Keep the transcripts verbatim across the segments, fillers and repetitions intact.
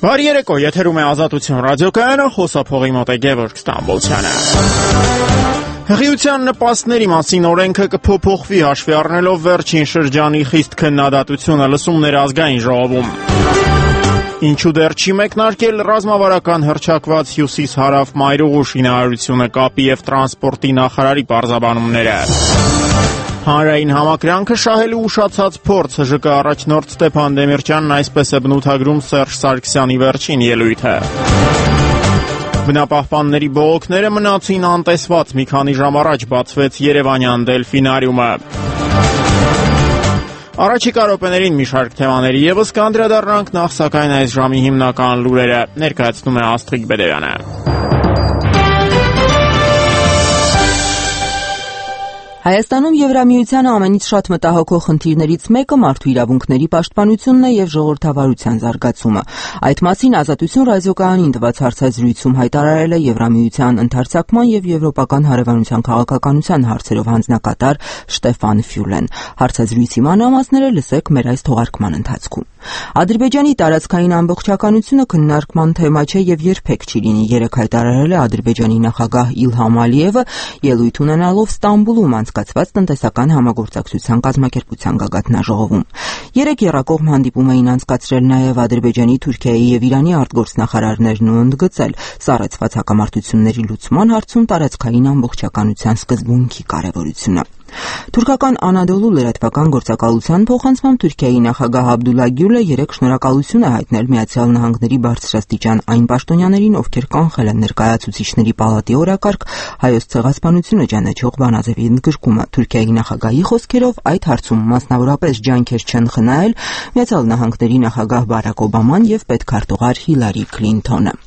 Բարի երեկո, եթերում է Ազատություն ռադիոկայանը, խոսափողի մոտ է Գևորգ Ստամբոլցյանը։ Հղիության նպաստների մասին օրենքը կփոփոխվի հաշվի առնելով վերջին շրջանի խիստ քննադատությունը լսումներ ազգային ժողովում։ Ինչու դեռ չի մեկնարկել ռազմավարական հռչակված հյուսիս-հարավ մայրուղու շինարարությունը կապի և տրանսպորտի նախարարի պարզաբանումները։ Հանրային համակրանքը շահելու ուշացած փորձ ՀԺԿ առաջնորդ Ստեփան Դեմիրճյանն այսպես է բնութագրում Սերժ Սարգսյանի վերջին ելույթը։ Բնապահպանների բողոքները մնացին անտեսված, մի քանի ժամ առաջ բացվեց երևանյան Դելֆինարիումը։ Առաջիկա րոպեներին մի շարք թեմաների ևս կանդրադառնանք, նախ սակայն այս ժամի հիմնական լուրերը ներկայացնում է Աստղիկ Բեդերյանը։ Հայաստանում Եվրամիությանը ամենից շատ մտահոգող խնդիրներից մեկը մարդու իրավունքների պաշտպանությունն է և ժողովրդավարության զարգացումը։ Այդ մասին Ազատություն ռադիոկայանին տված հարցազրույցում հայտարարել է Եվրամիության ընդարձակման և եվրոպական հարևանության քաղաքականության հարցերով հանձնակատար Շտեֆան Ֆյուլեն։ Հարցազրույցի մանրամասները լսեք մեր այս թողարկման ընթացքում։ Ադրբեջանի տարածքային ամբողջականությունը քննարկման թեմա չէ և երբեք չի լինի, երեկ հայտարարել է Ադրբեջանի նախագահ Իլհամ Ալիևը ելույթ ունենալով Ստամբուլում անցկացված տնտեսական համագործակցության կազմակերպության գագաթնաժողովում։ Երեկ եռակողմ հանդիպում էին անցկացրել նաև Ադրբեջանի, Թուրքիայի և Իրանի արտգործնախարարներն ու ընդգծել սառեցված հակամարտությունների լուծման հարցում տարածքային ամբողջականության սկզբունքի կարևորությունը։ Թուրքական Անադոլու լրատվական գործակալության փոխանցմամբ Թուրքիայի նախագահ Աբդուլլա Գյուլը երեկ շնորհակալություն է հայտնել Միացյալ Նահանգների բարձրաստիճան այն պաշտոնյաներին, ովքեր կանխել են ներկայացուցիչների պալատի օրակարգ հայոց ցեղասպանությունը ճանաչող բանաձևի ընդգրկումը։ Թուրքիայի նախագահի խոսքերով այդ հարցում մասնավորապես ջանքեր չեն խնայել Միացյալ Նահանգների նախագահ Բարակ Օբաման և պետքարտուղար Հիլարի Քլինթոնը։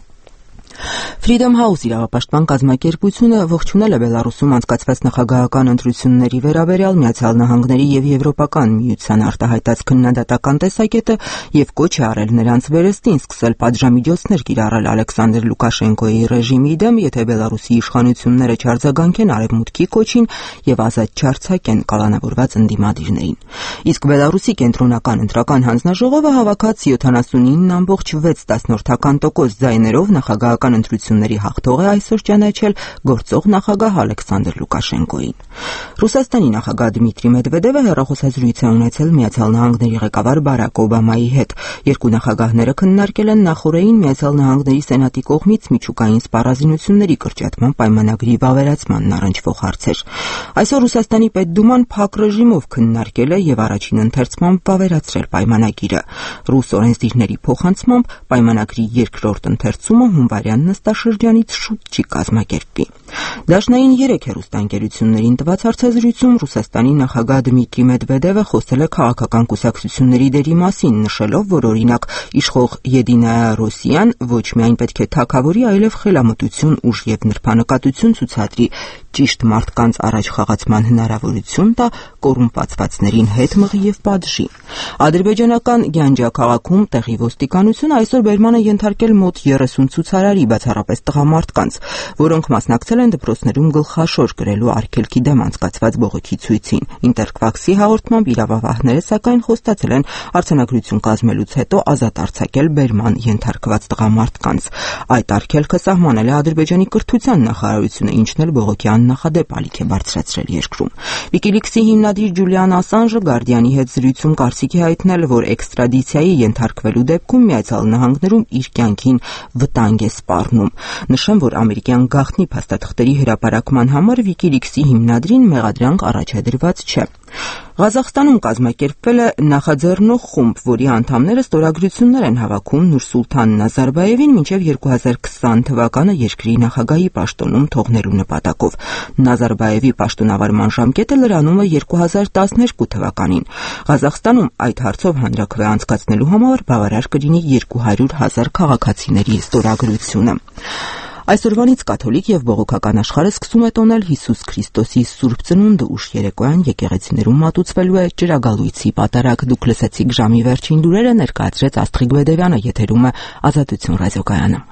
Freedom House իրավապաշտպան կազմակերպությունը ողջունել է Բելառուսում անցկացված նախագահական ընտրությունների վերաբերյալ Միացյալ Նահանգների և Եվրոպական միության արտահայտած քննադատական տեսակետը և կոչ է արել նրանց վերստին սկսել պատժամիջոցներ կիրառել Ալեքսանդր Լուկաշենկոյի ռեժիմի դեմ, եթե Բելառուսի իշխանությունները չարձագանքեն արևմուտքի կոչին և ազատ չարձակեն կալանավորված ընդդիմադիրներին։ Իսկ Բելառուսի կենտրոնական ընտրական հանձնաժողովը հավաքած յոթանասունինը կόμma վեց տոկոս ձայներով նախագահական ընտրությունների հաղթող է այսօր ճանաչել գործող նախագահ Ալեքսանդր Լուկաշենկոին։ Ռուսաստանի նախագահ Դմիտրի Մեդվեդևը հեռախոսազրույց է ունեցել Միացյալ Նահանգների ղեկավար Բարակ Օբամայի հետ։ Երկու նախագահները քննարկել են նախորդային Միացյալ Նահանգների Սենատի կողմից միջուկային սպառազինությունների կրճատման պայմանագրի վավերացմանն առնչվող հարցեր։ Այսօր Ռուսաստանի Պետդուման փակ ռեժիմով քննարկել է և առաջին ընթերցմամբ վավերացրել պայմանագիրը։ Ռուս օրենսդիրների փոխանցմամբ պայմանագրի երկրորդ ընթերցումը հունվարյան նստաշրջանից շուտ չի կազմակերպվի։ Դաշնային երեք հեռուստաընկերություններին տված հարցազրույցում Ռուսաստանի նախագահ Դմիտրի Մեդվեդևը խոսել է քաղաքական կուսակցությունների դերի մասին, նշելով, որ օրինակ իշխող Եդինայա Ռոսիան ոչ միայն պետք է թագավորի, այլև խելամտություն, ուժ և նրբանկատություն ցուցադրի, ճիշտ մարդկանց առաջ խաղացման հնարավորություն տա, կոռումպացվածներին հետ մղի և պատժի։ Ադրբեջանական Գյանջա քաղաքում տեղի ոստիկանությունը այսօր բերման է ենթարկել մոտ երեսուն ցուցարարի, բացառապես տղամարդկանց, որոնք մասնակցել են դպրոցներում գլխաշոր կրելու արգելքի դեմ անցկացված բողոքի ցույցին։ Ինտերկվաքսի հաղորդմամբ իրավապահները սակայն խոստացել են արձանագրություն կազմելուց հետո ազատ արձակել բերման ենթարկված տղամարդկանց։ Այդ արգելքը սահմանել է Ադրբեջանի կրթության նախարարությունը, ինչն էլ բողոքի աննախադեպ ալիք է բարձրացրել երկրում։ Վիկիլիքսի հիմնադիր Ջուլիան Ասանժը Գարդիանի հետ զրույցում կարծիք է հայտնել, որ էքստրադիցիայի ենթարկվելու դեպքում Միացյալ Նահանգներում իր կյանքին վտանգ է սպառնում։ Նշեմ, որ ամերիկյան գաղտնի փաստաթղթերի հրապարակման համար Վիկիլիքսի հիմնադրին մեղադրանք առաջադրված չէ։ Ղազախստանում կազմակերպվել է նախաձեռնող խումբ, որի անդամները ստորագրություններ են հավաքում Նուրսուլթան Նազարբաևին մինչև երկու հազար քսան թվականը երկրի նախագահի պաշտոնում թողնելու նպատակով։ Նազարբաևի պաշտոնավարման ժամկետը լրանում է երկու հազար տասներկու թվականին։ Ղազախստանում այդ հարցով հանրաքվե անցկացնելու համար բավարար կլինի երկու հարյուր հազար քաղաքացիների ստորագրությունը։ Այսօրվանից կաթոլիկ և բողոքական աշխարհը սկսում է տոնել Հիսուս Քրիստոսի Սուրբ Ծնունդը, ուշ երեկոյան եկեղեցիներում մատուցվելու է ճրագալույցի պատարագ։ Դուք լսեցիք ժամի վերջին լուրերը, ներկայացրեց Աստղիկ Բեդերյանը, եթերում է Ազատություն ռադիոկայանը։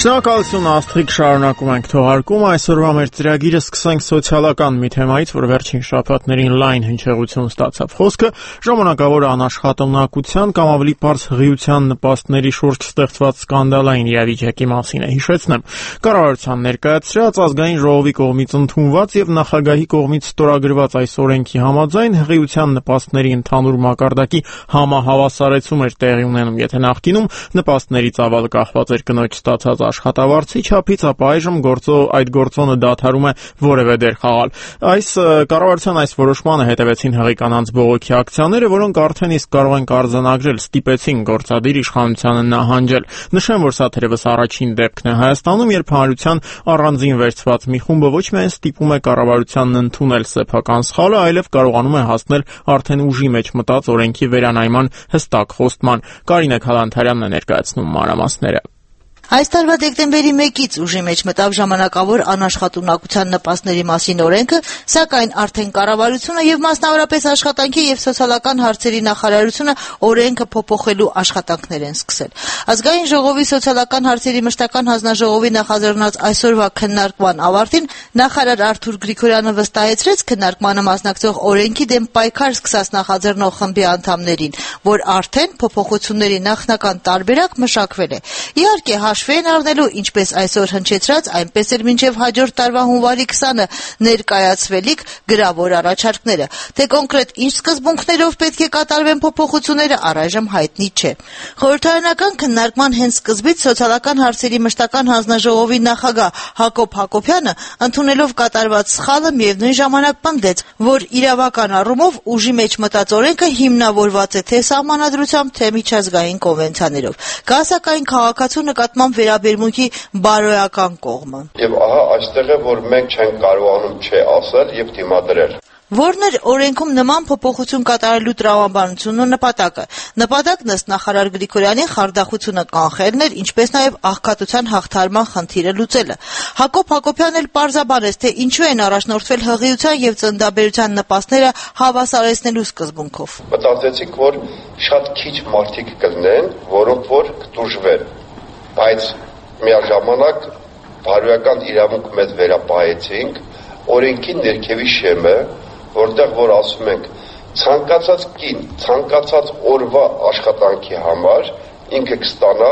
Շնորհակալություն Աստղիկ, շարունակում ենք թողարկում։ Այսօրվա մեր ծրագիրը սկսենք սոցիալական մի թեմայից, որ վերջին շաբաթներին լայն հնչեղություն ստացավ։ Խոսքը ժամանակավոր անաշխատունակության կամ ավելի պարզ հղիության նպաստների շուրջ ստեղծված սկանդալային իրավիճակի մասին է։ Հիշեցնեմ, կառավարության ներկայացրած ազգային ժողովի կողմից ընդունված եւ նախագահի կողմից ստորագրված այս օրենքի համաձայն հղիության նպաստների ընդհանուր մակարդակի համահավասարեցում էր տեղի ունենում, եթե նախկինում նպաստների ծավալը կախված էր կնոջ ստացած աշխատավարձի չափից, ապա այժմ գործո այդ գործոնը դադարում է որևէ դեր խաղալ։ Այս կառավարության այս որոշմանը հետևեցին հղի կանանց բողոքի ակցիաները, որոնք արդեն իսկ կարող են արձանագրել, ստիպեցին գործադիր իշխանությանը նահանջել։ Նշեմ, որ սա թերևս առաջին դեպքն է Հայաստանում, երբ հանրության առանձին վերցված մի խումբը ոչ միայն ստիպում է կառավարությանն ընդունել սեփական սխալը, այլև կարողանում է հասնել արդեն ուժի մեջ մտած օրենքի վերանայման հստակ խոստման։ Կարինե Քալանթարյանն է ներկայացնում մանրամասները։ Այս տարվա դեկտեմբերի մեկից ուժի մեջ մտավ ժամանակավոր անաշխատունակության նպաստների մասին օրենքը, սակայն արդեն կառավարությունը եւ մասնավորապես աշխատանքի եւ սոցիալական հարցերի նախարարությունը օրենքը փոփոխելու աշխատանքներ են սկսել։ Ազգային ժողովի սոցիալական հարցերի մշտական հանձնաժողովի նախաձեռնած այսօրվա քննարկման ավարտին նախարար Արթուր Գրիգորյանը վստահեցրեց քննարկմանը մասնակցող օրենքի դեմ պայքար սկսած նախաձեռնող խմբի անդամներին, որ արդեն փոփոխությունների նախնական տարբերակ մշակվել է։ Իհարկե, հաշվի են առնելու ինչպես այսօր հնչեցրած, այնպես էլ մինչև հաջորդ տարվա հունվարի քսանը ներկայացվելիք գրավոր առաջարկները։ Թե կոնկրետ ինչ սկզբունքներով պետք է կատարվեն փոփոխությունները, առայժմ հայտնի չէ։ Խորհրդարանական քննարկման հենց սկզբից սոցիալական հարցերի մշտական հանձնաժողովի նախագահ Հակոբ Հակոբյանը, ընդունելով կատարված սխալը, միևնույն ժամանակ պնդեց, որ իրավական առումով ուժի մեջ մտած օրենքը հիմնավորված է թե սահմանադրությամբ, թե միջազգային կոնվենցիաներով։ Կա սակայն քաղաքացու նկատմամբ վերաբերմունքի բարոյական կողմը։ Եվ ահա այստեղ է, որ մենք չենք կարողանում չէ ասել եւ դիմադրել։ Որն էր օրենքում նման փոփոխություն կատարելու տրամաբանությունն ու նպատակը։ Նպատակն ըստ նախարար Գրիգորյանի խարդախությունը կանխելն էր, ինչպես նաև աղքատության հաղթարման խնդիրը լուծելը։ Հակոբ Հակոբյանն էլ պարզաբանեց, թե ինչու են առաջնորդվել հղիության եւ ծննդաբերության նպաստները հավասարեցնելու սկզբունքով։ Մտածեցինք, որ շատ քիչ մարդիկ կլինեն, որոնք որ կտուժվեն, բայց միաժամանակ բարոյական իրավունք մեզ վերապահեցինք, օրենքի ներքևի շեմը, որտեղ որ ասում ենք ցանկացած կին, ցանկացած օրվա աշխատանքի համար ինքը կստանա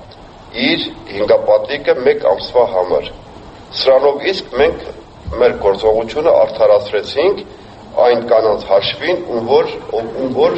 իր հինգապատիկը մեկ ամսվա համար։ Սրանով իսկ մենք մեր գործողությունը արդարացրեցինք այն կանանց հաշվին, ում որ ում որ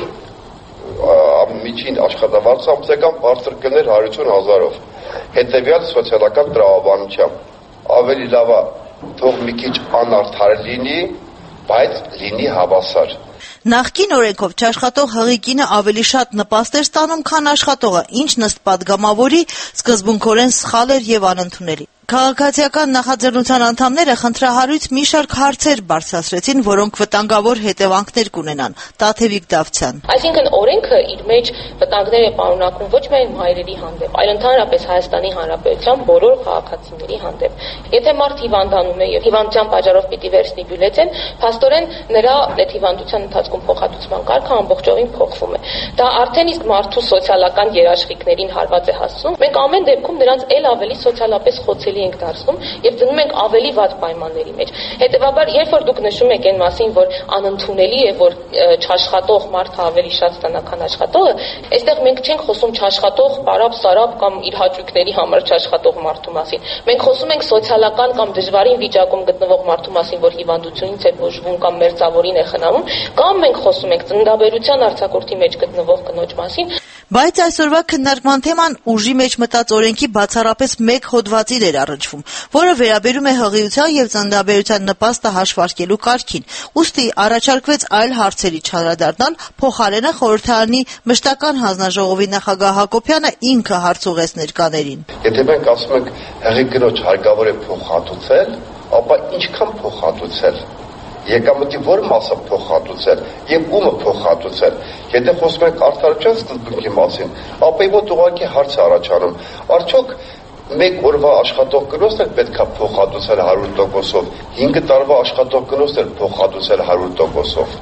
միջին աշխատավարձը ամսական բարձր կներ հարյուր հազարով։ Հետևյալ սոցիալական տրամաբանությամբ ավելի լավ է թող մի քիչ անարդար լինի, բայց լինի հավասար։ Նախկին օրենքով չաշխատող հղի կինը ավելի շատ նպաստ էր ստանում, քան աշխատողը, ինչն ըստ պատգամավորի սկզբունքորեն սխալ էր եւ անընդունելի։ Քաղաքացիական նախաձեռնության անդամները խնդրահարույց մի շարք հարցեր բարձրացրեցին, որոնք վտանգավոր հետևանքներ կունենան։ Տաթևիկ Դավթյան։ Այսինքն օրենքը իր մեջ վտանգներ է պարունակում ոչ միայն մայրերի հանդեպ, այլ ընդհանրապես Հայաստանի Հանրապետության բոլոր քաղաքացիների հանդեպ։ Եթե մարդ հիվանդանում է եւ հիվանդության պատճառով պիտի վերցնի բյուլետեն, փաստորեն նրա այդ հիվանդության ընթացքում փոխհատուցման կարգը ամբողջովին փոխվում է։ Դա արդեն իսկ մարդու սոցիալական երաշխիքներին հարված է հասցնում։ Մենք ամեն դեպքում նրանց ել ավելի սոցիալապես խոցելի ենք դարձնում եւ դնում ենք ավելի վատ պայմանների մեջ։ Հետեւաբար, երբ որ դուք նշում եք այն մասին, որ անընդունելի է, որ չաշխատող մարդը ավելի շատ ստանա, քան աշխատողը, այստեղ մենք չենք խոսում չաշխատող, պարապ, սարապ կամ իր հաճույքների համար չաշխատող մարդու մասին։ Մենք խոսում ենք սոցիալական կամ դժվարին վիճակում գտնվող մարդու մասին, որ հիվանդությունից է բուժվում կամ մերձավորին է խնամում, կամ մենք խոսում ենք ծննդաբերության արձակուրդի մեջ գտնվող կնոջ մասին։ Բայց այսօրվա քննարկման թեման ուժի մեջ մտած օրենքի բացառապես մեկ հոդվածին էր առնչվում, որը վերաբերում է հղիության եւ ծննդաբերության նպաստը հաշվարկելու կարգին։ Ուստի առաջարկվեց այլ հարցերի չանդրադառնալ, փոխարենը խորհրդարանի մշտական հանձնաժողովի նախագահ Հակոբյանը ինքը հարց ուղղեց ներկաներին։ Եթե մենք ասում ենք հղի կնոջ հարկավոր է փոխհատուցել, ապա ինչքան փոխհատուցել։ Եկամտի որ մասը փոխհատուցել եւ ումը փոխհատուցել։ Եթե խոսում ենք արդարության սկզբունքի մասին, ապա իբոտ ուղղակի հարց է առաջանում։ Արդյոք մեկ օրվա աշխատող կնոջն էլ պետքա փոխհատուցել հարյուր տոկոսով, հինգ տարվա աշխատող կնոջն էլ փոխհատուցել հարյուր տոկոսով։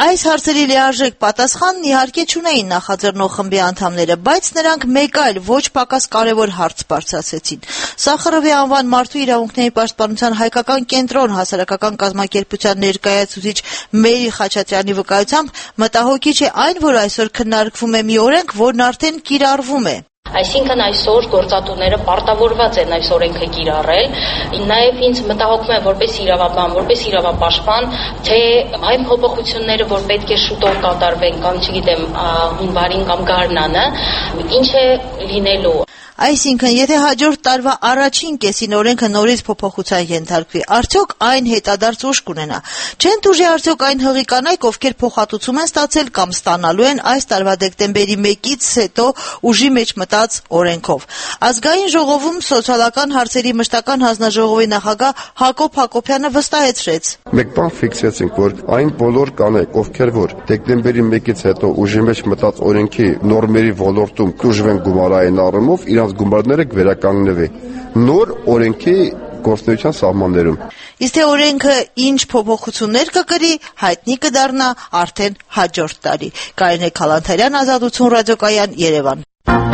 Այս հարցերի լիարժեք պատասխանն իհարկե չունեին նախաձեռնող խմբի անդամները, բայց նրանք մեկ այլ ոչ պակաս կարևոր հարց բարձրացրեցին։ Սախարովի անվան մարդու իրավունքների պաշտպանության հայկական կենտրոն հասարակական կազմակերպության ներկայացուցիչ Մերի Խաչատրյանի վկայությամբ մտահոգիչ է այն, որ այսօր քննարկվում է մի օրենք, որն արդեն կիրառվում է։ Այսինքն այսօր գործատուները պարտավորված են այս օրենքը կիրառել, նաև ինձ մտահոգում է որպես իրավաբան, որպես իրավապաշտպան, թե այն փոփոխությունները, որ պետք է շուտով կատարվեն կամ չգիտեմ հունվարին կամ գարնանը, ինչ է լինելու։ Այսինքն, եթե հաջորդ տարվա առաջին կեսին օրենքը նորից փոփոխության ենթարկվի, արդյոք այն հետադարձ ուժ կունենա։ Չեն տուժի արդյոք այն հղի կանայք, ովքեր փոխհատուցում են ստացել կամ ստանալու են այս տարվա դեկտեմբերի մեկից հետո ուժի մեջ մտած օրենքով։ Ազգային ժողովում սոցիալական հարցերի մշտական հանձնաժողովի նախագահ Հակոբ Հակոբյանը վստահեցրեց. Մեկ բան ֆիքսեցինք, որ այն բոլոր կանայք, ովքեր որ դեկտեմբերի մեկից հետո ուժի մեջ մտած օրենքի նորմերի ոլորտում տուժվեն գումարային առումով, իրանց գումարները կվերականգնվի նոր օրենքի գործունեության սահմաններում։ Իսկ թե օրենքը ինչ փոփոխություններ կկրի, հայտնի կդառնա արդեն հաջորդ տարի։ Կարինե Քալանթարյան, Ազատություն ռադիոկայան, Երևան։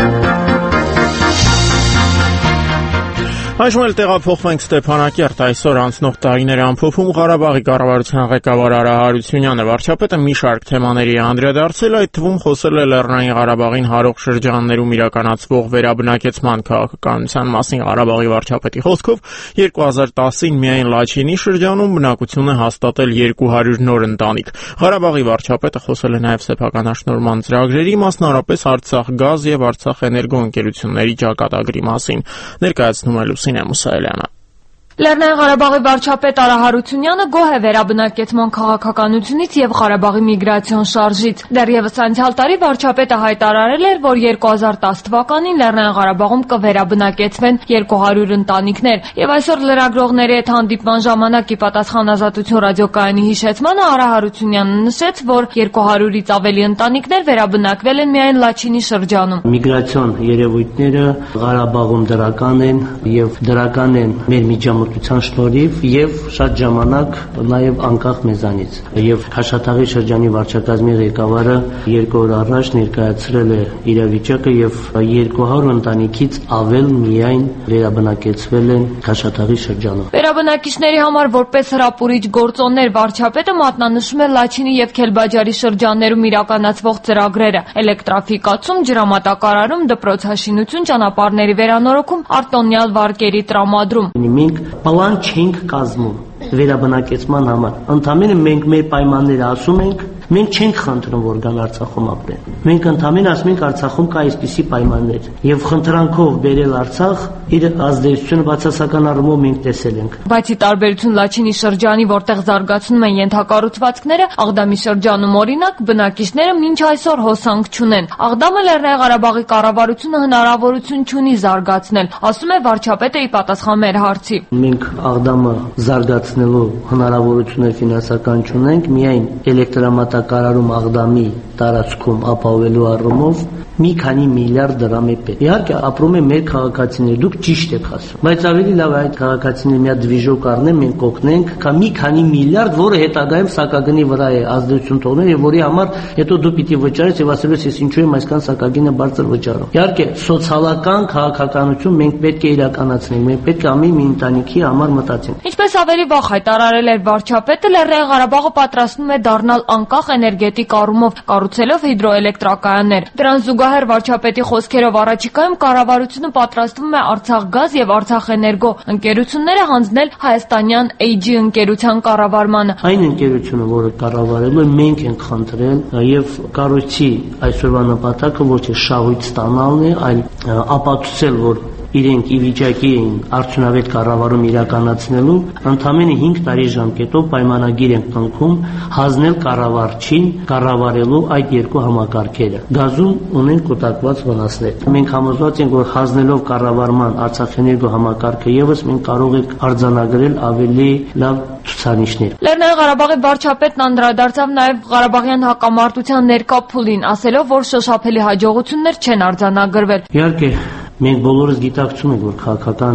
Այժմ էլ տեղափոխվենք Ստեփանակերտ, այսօր անցնող տարիները ամփոփում Ղարաբաղի կառավարության ղեկավար Արա Հարությունյանը վարչապետը մի շարք թեմաների է անդրադարձել, այդ թվում խոսել է Լեռնային Ղարաբաղին հարող շրջաններում իրականացվող վերաբնակեցման քաղաքականության մասին։ Ղարաբաղի վարչապետի խոսքով երկու հազար տասին միայն Լաչինի շրջանում բնակություն է հաստատել երկու հարյուր նոր ընտանիք։ Ղարաբաղի վարչապետը խոսել է նաև սեփականաշնորհման ծրագրերի, մասնավորապես Արցախ գազ եւ Արցախ էներգո ընկերությունների ճակատագրի մասին։ Ներկայացնում է Մուսայելյանը։ Լեռնային Ղարաբաղի վարչապետ Արա Հարությունյանը գոհ է վերաբնակեցման քաղաքականությունից եւ Ղարաբաղի միգրացիոն շարժից։ Դեռևս անցյալ տարի վարչապետը հայտարարել էր, որ երկու հազար տասը թվականին Լեռնային Ղարաբաղում կվերաբնակեցվեն երկու հարյուր ընտանիքներ, եւ այսօր լրագրողների հետ հանդիպման ժամանակ ի պատասխան Ազատություն ռադիոկայանի հիշեցմանը Արա Հարությունյանը նշեց, որ երկու հարյուրից ավելի ընտանիքներ վերաբնակվել են միայն Լաչինի շրջանում։ Միգրացիոն երևույթները Ղարաբաղում դրական են եւ դրական են մեր միջամտության շնորհիվ եւ շատ ժամանակ նաեւ անկախ մեզանից եւ Քաշաթաղի շրջանի վարչակազմի ղեկավարը երկու օր առաջ ներկայացրել է իրավիճակը եւ երկու հարյուր ընտանիքից ավել միայն վերաբնակեցվել են Քաշաթաղի շրջանում։ Վերաբնակիչների համար որպես հրապուրիչ գործոններ վարչապետը մատնանշում է Լաչինի եւ Քելբաջարի շրջաններում իրականացվող ծրագրերը՝ էլեկտրաֆիկացում, ջրամատակարարում, դպրոցաշինություն, ճանապարհների վերանորոգում, արտոնյալ վարկերի տրամադրում։ Մենք պլան չենք կազմում վերաբնակեցման համար։ Ընդամենը մենք մեր պայմանները ասում ենք, մենք չենք խնդրում, որ գան Արցախում ապրեն։ Մենք ընդամենը ասում ենք Արցախում կա այսպիսի պայմաններ եւ խնդրանքով բերել Արցախ իր ազդեցությունը բացասական առումով մենք տեսել ենք։ Բայց ի տարբերություն Լաչինի շրջանի, որտեղ զարգացնում են ենթակառուցվածքները, Աղդամի շրջանում օրինակ բնակիչները մինչ այսօր հոսանք չունեն։ Աղդամը Լեռնային Ղարաբաղի կառավարությունը հնարավորություն չունի զարգացնել, ասում է վարչապետը ի պատասխան մեր հարցի։ Մենք Աղդամը զարգացնելու հնարավորություններ ֆինանսական չունենք, միայն էլեկտրամատակարարում Աղդամի տարածքում ապահովելու առումով մի քանի միլիարդ դրամ է պետք։ Իհարկե ապրում է մեր քաղաքացիներ, դուք ճիշտ եք ասում։ Բայց ավելի լավ է այդ քաղաքացիները մի հատ դվիժոկ առնեն, մենք օգնենք, քան մի քանի միլիարդ, որը հետագայում սակագնի վրա է ազդեցություն թողնել եւ որի համար հետո դու պիտի վճարես եւ ասել ես ինչու եմ այսքան սակագինը բարձր վճարում։ Իհարկե սոցիալական քաղաքականություն մենք պետք է իրականացնենք, մենք պետք է ամեն մի ընտանիքի համար մտածենք։ Ինչպես ավելի վաղ հայտարարել էր վարչապետը, Լեռնային Ղարաբաղը պատրաստվում է դառնալ անկախ էներգետիկ առումով, կառուցելով հիդրոէլեկտրակայաններ։ Դրան զուգահեռ վարչապետի խոսքերով առաջիկայում կառավարությունը պատրաստվում է Արցախ գազ եւ Արցախ էներգո ընկերությունները հանձնել հայաստանյան Էյ Ջի ընկերության կառավարմանը։ Այն ընկերությունը, որը կառավարելու է, մենք ենք խնդրել եւ կառույցի այսօրվա նպատակը ոչ թե շահույթ ստանալն է, այլ ապացուցել, որ իրենք ի վիճակի էին արդյունավետ կառավարում իրականացնելու, ընդամենը հինգ տարի ժամկետով պայմանագիր են կնքում հանձնել կառավարչին կառավարելու այդ երկու համակարգերը։ Գազում ունեն կուտակված վնասներ։ Մենք համոզված ենք, որ հանձնելով կառավարման Արցախ էներգո համակարգը եւս մենք կարող ենք արձանագրել ավելի լավ ցուցանիշներ։ Լեռնային Ղարաբաղի վարչապետն անդրադարձավ նաեւ Ղարաբաղյան հակամարտության ներկա փուլին, ասելով, որ շոշափելի հաջողություններ չեն արձանագրվել։ Իհարկե մենք բոլորս գիտակցում ենք, որ քաղաքական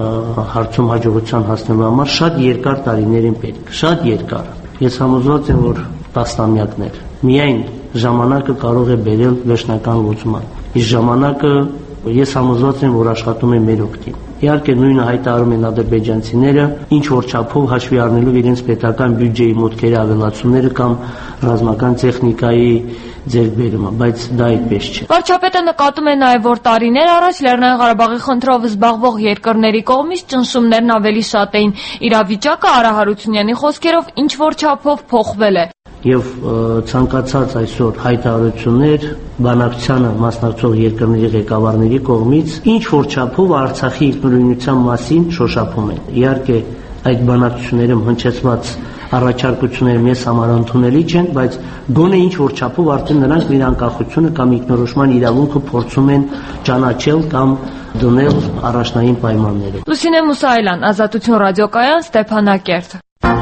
հարցում հաջողության հասնելու համար շատ երկար տարիներ են պետք, շատ երկար։ Ես համոզված եմ, որ տասնամյակներ։ Միայն ժամանակը կարող է բերել վերջնական լուծման։ Իսկ ժամանակը ես համոզված եմ, որ աշխատում է մեր օգտին։ Իհարկե նույնը հայտարարում են ադրբեջանցիները, ինչ որ չափով հաշվի առնելով իրենց պետական բյուջեի մուտքերի ավելացումները կամ ռազմական տեխնիկայի ձեռքբերումը, բայց դա այդպես չէ։ Վարչապետը նկատում է նաև, որ տարիներ առաջ Լեռնային Ղարաբաղի խնդրով զբաղվող երկրների կողմից ճնշումներն ավելի շատ էին։ Իրավիճակը Արա Հարությունյանի խոսքերով ինչ որ չափով փոխվել է։ Եվ ցանկացած այսօր հայտարարություններ բանակցությանը մասնակցող երկրների ղեկավարների կողմից ինչ որ չափով Արցախի ինքնուրույնության մասին շոշափում են։ Իհարկե այդ բանակցություններում հնչեցված առաջարկությունները մեզ համար ընդունելի չեն, բայց գոնե ինչ որ չափով արդեն նրանք իր անկախությունը կամ ինքնորոշման իրավունքը փորձում են ճանաչել կամ դնել առաջնային պայմաններով։ Լուսինե Մուսայելյան, Ազատություն ռադիոկայան, Ստեփանակերտ։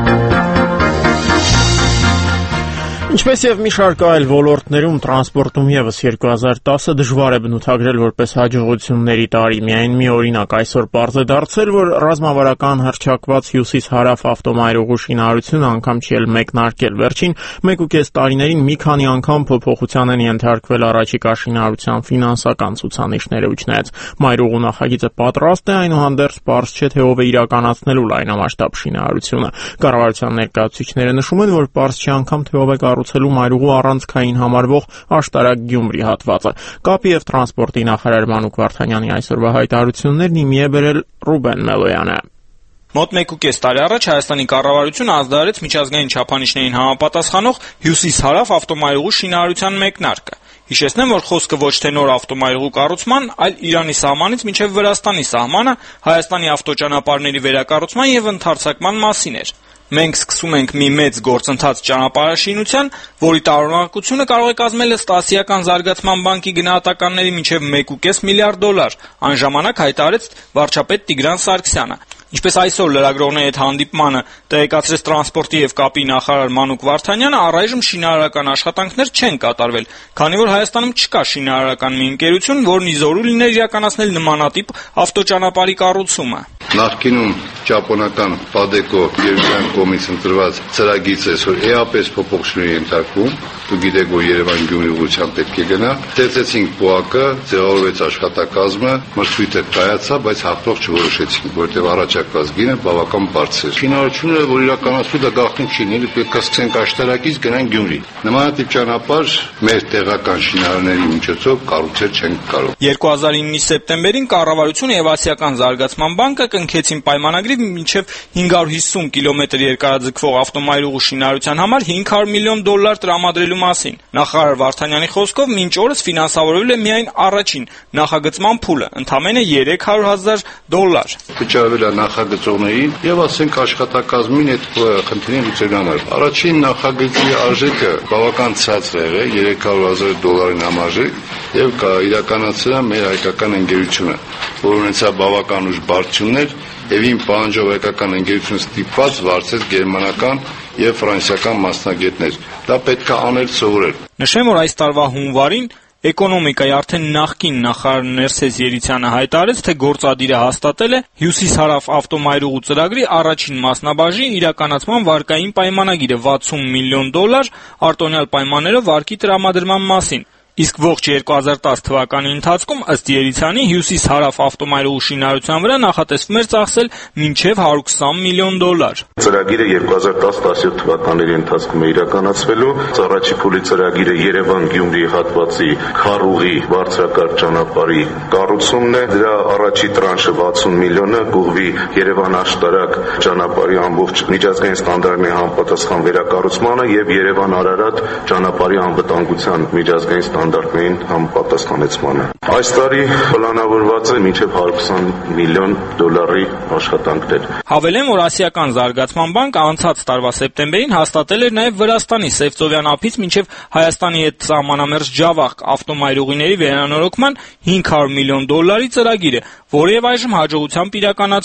Ինչպես եւ մի շարք այլ ոլորտներում տրանսպորտում եւս երկու հազար տասը դժվար է բնութագրել որպես հաջողությունների տարի։ Միայն մի օրինակ այսօր պարզ է դարձել, որ ռազմավարական հռչակված հյուսիս-հարավ ավտոմայրուղու շինարարությունը անգամ չի էլ մեկնարկել։ Վերջին մեկ ու կես տարիներին մի քանի անգամ փոփոխության են ենթարկվել առաջիկա շինարարության ֆինանսական ցուցանիշները, չնայած մայրուղու նախագիծը պատրաստ է, այնուհանդերձ պարզ չէ, թե ով է իրականացնելու լայնամասշտաբ շինարարությունը։ Կառավարության ներկայացուցիչները նշում են, որ պարզ չի անգամ, թե ով է կառուցելու մայրուղու առանցքային համարվող Աշտարակ-Գյումրի հատվածը։ Կապի եւ տրանսպորտի նախարար Մանուկ Վարդանյանի այսօրվա հայտարարություններն իմի է բերել Ռուբեն Մելոյանը։ Մոտ մեկ ու կես տարի առաջ Հայաստանի կառավարությունը ազդարարեց միջազգային չափանիշներին համապատասխանող հյուսիս-հարավ ավտոմայրուղու շինարարության մեկնարկը։ Հիշեցնեմ, որ խոսքը ոչ թե նոր ավտոմայրուղու կառուցման, այլ Իրանի սահմանից մինչև Վրաստանի սահմանը Հայաստանի ավտոճանապարհների վերակառուցման եւ ընդարձակման մասին էր։ Մենք սկսում ենք մի մեծ գործընթաց ճանապարհաշինության, որի տարօրինակությունը կարող է կազմել ըստ Ասիական զարգացման բանկի գնահատականների մինչև մեկ ու կես միլիարդ դոլար, այն ժամանակ հայտարարեց վարչապետ Տիգրան Սարգսյանը։ Ինչպես այսօր լրագրողների հետ հանդիպմանը տեղեկացրեց տրանսպորտի եւ կապի նախարար Մանուկ Վարդանյանը, առայժմ շինարարական աշխատանքներ չեն կատարվել, քանի որ Հայաստանում չկա շինարարական մի ընկերություն, որն իզորու լիներ իրականացնել նմանատիպ ավտոճանապարհի կառուցումը։ Նախկինում ճապոնական Պադեկո գերության կողմից ընտրված ծրագիրը այսօր էապես փոփոխությունների ենթարկվում։ Դու գիտեք, որ Երևան-Գյումրի ուղղությամբ պետք է գնա։ Ստեղծեցինք պոակը, ձևավորվեց աշխատակազմը, մրցույթը կայացավ, բայց հաղթող չորոշեցինք, որտեղ առաջարկված գինը բավական բարձր է։ Շինարարությունը, որ իրականացվում դա գաղտնիք չի, ելի պետք է սկսենք Աշտարակից գնանք Գյումրի։ Նմանատիպ ճանապարհ մեր տեղական շինարարների միջոցով կառուցել չենք կարող։ երկու հազար իննի սեպտեմբերին կառավարությունը եւ Ասիական զարգացման բանկը կնքեցին պայմանագրի մինչև հինգ հարյուր հիսուն կիլոմետր երկարաձգվող ավտոմայրուղու շինարարության համար հինգ հարյուր միլիոն դոլար տրամադրելու մասին։ Նախարար Վարդանյանի խոսքով մինչ օրս ֆինանսավորվել է միայն առաջին նախագծման փուլը, ընդամենը երեք հարյուր հազար դոլար։ Վճարվել է նախագծողներին եւ ասենք աշխատակազմին այդ խնդիրին լուծելու համար։ Առաջին նախագծի արժեքը բավական ցածր է եղել, երեք հարյուր հազար դոլարին համարժեք եւ իրականացրել է մեր հայկական ընկերությունը, որը ունեցավ բավական ուժ բարդություններ եւ իմ պահանջով հայկական ընկերությունը ստիպված վարձեց գերմանական եւ ֆրանսիական մասնագետներ։ Դա պետք է անել սովորել։ Նշեմ, որ այս տարվա հունվարին Էկոնոմիկայի արդեն նախկին նախարար Ներսես Երիցյանը հայտարարեց, թե գործադիրը հաստատել է հյուսիս-հարավ ավտոմայրուղու ծրագրի առաջին մասնաբաժնի իրականացման վարկային պայմանագիրը վաթսուն միլիոն դոլար արտոնյալ պայմաններով վարկի տրամադրման մասին։ Իսկ ողջ երկու հազար տասը թվականի ընթացքում ըստ Երիցյանի հյուսիս-հարավ ավտոմայրուղու շինարարության վրա նախատեսվում էր ծախսել մինչև հարյուր քսան միլիոն դոլար։ Ծրագիրը երկու հազար տասը տասնյոթ թվականների ընթացքում է իրականացվելու։ Առաջի փուլի ծրագիրը Երևան-Գյումրի հատվածի քառուղի բարձրակարգ ճանապարհի կառուցումն է։ Դրա առաջի տրանշը վաթսուն միլիոնը կուղղվի Երևան-Աշտարակ ճանապարհի ամբողջ միջազգային ստանդարտների համապատասխան վերակառուցմանը եւ Երևան-Արարատ ճանապարհի անվտանգության միջազգային ստանդարտներին համապատասխանեցմանը։ Այս տարի պլանավորված է մինչև հարյուր քսան միլիոն դոլարի աշխատանքներ։ Հավելեմ, որ Ասիական զարգացման բանկը անցած տարվա սեպտեմբերին հաստատել էր նաև Վրաստանի Սևծովյան ափից մինչև Հայաստանի հետ սահմանամերձ Ջավախ ավտոմայրուղիների վերանորոգման հինգ հարյուր միլիոն դոլարի ծրագիրը, որը եւ այժմ հաջողությամբ իրականացվում է։